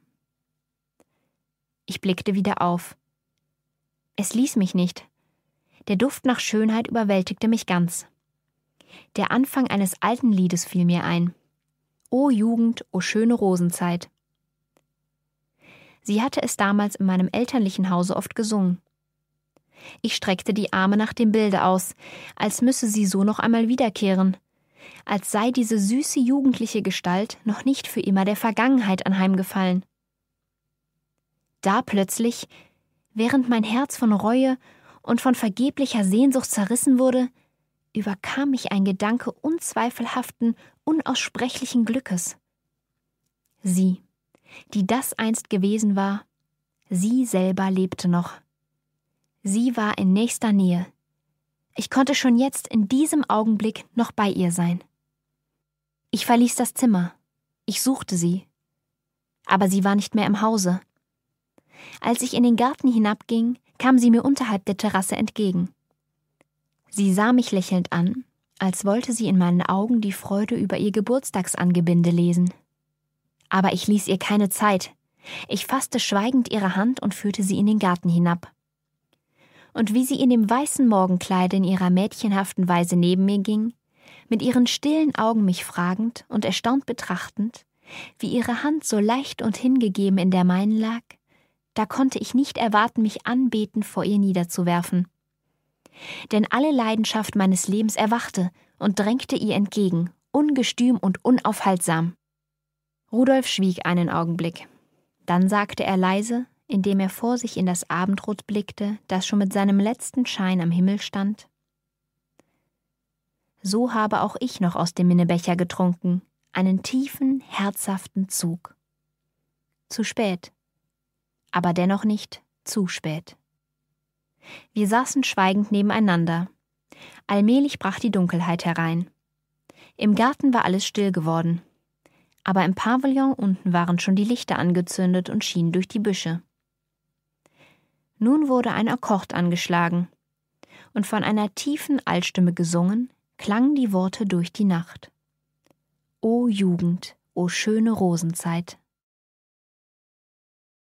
Ich blickte wieder auf. Es ließ mich nicht. Der Duft nach Schönheit überwältigte mich ganz. Der Anfang eines alten Liedes fiel mir ein. O Jugend, o schöne Rosenzeit. Sie hatte es damals in meinem elterlichen Hause oft gesungen. Ich streckte die Arme nach dem Bilde aus, als müsse sie so noch einmal wiederkehren, als sei diese süße jugendliche Gestalt noch nicht für immer der Vergangenheit anheimgefallen. Da plötzlich, während mein Herz von Reue und von vergeblicher Sehnsucht zerrissen wurde, überkam mich ein Gedanke unzweifelhaften, unaussprechlichen Glückes. Sie, die das einst gewesen war, sie selber lebte noch. Sie war in nächster Nähe. Ich konnte schon jetzt in diesem Augenblick noch bei ihr sein. Ich verließ das Zimmer. Ich suchte sie. Aber sie war nicht mehr im Hause. Als ich in den Garten hinabging, kam sie mir unterhalb der Terrasse entgegen. Sie sah mich lächelnd an, als wollte sie in meinen Augen die Freude über ihr Geburtstagsangebinde lesen. Aber ich ließ ihr keine Zeit. Ich fasste schweigend ihre Hand und führte sie in den Garten hinab. Und wie sie in dem weißen Morgenkleide in ihrer mädchenhaften Weise neben mir ging, mit ihren stillen Augen mich fragend und erstaunt betrachtend, wie ihre Hand so leicht und hingegeben in der meinen lag, da konnte ich nicht erwarten, mich anbetend vor ihr niederzuwerfen. Denn alle Leidenschaft meines Lebens erwachte und drängte ihr entgegen, ungestüm und unaufhaltsam. Rudolf schwieg einen Augenblick. Dann sagte er leise, indem er vor sich in das Abendrot blickte, das schon mit seinem letzten Schein am Himmel stand: So habe auch ich noch aus dem Minnebecher getrunken, einen tiefen, herzhaften Zug. Zu spät, aber dennoch nicht zu spät. Wir saßen schweigend nebeneinander. Allmählich brach die Dunkelheit herein. Im Garten war alles still geworden, aber im Pavillon unten waren schon die Lichter angezündet und schienen durch die Büsche. Nun wurde ein Akkord angeschlagen, und von einer tiefen Altstimme gesungen, klangen die Worte durch die Nacht. O Jugend, o schöne Rosenzeit.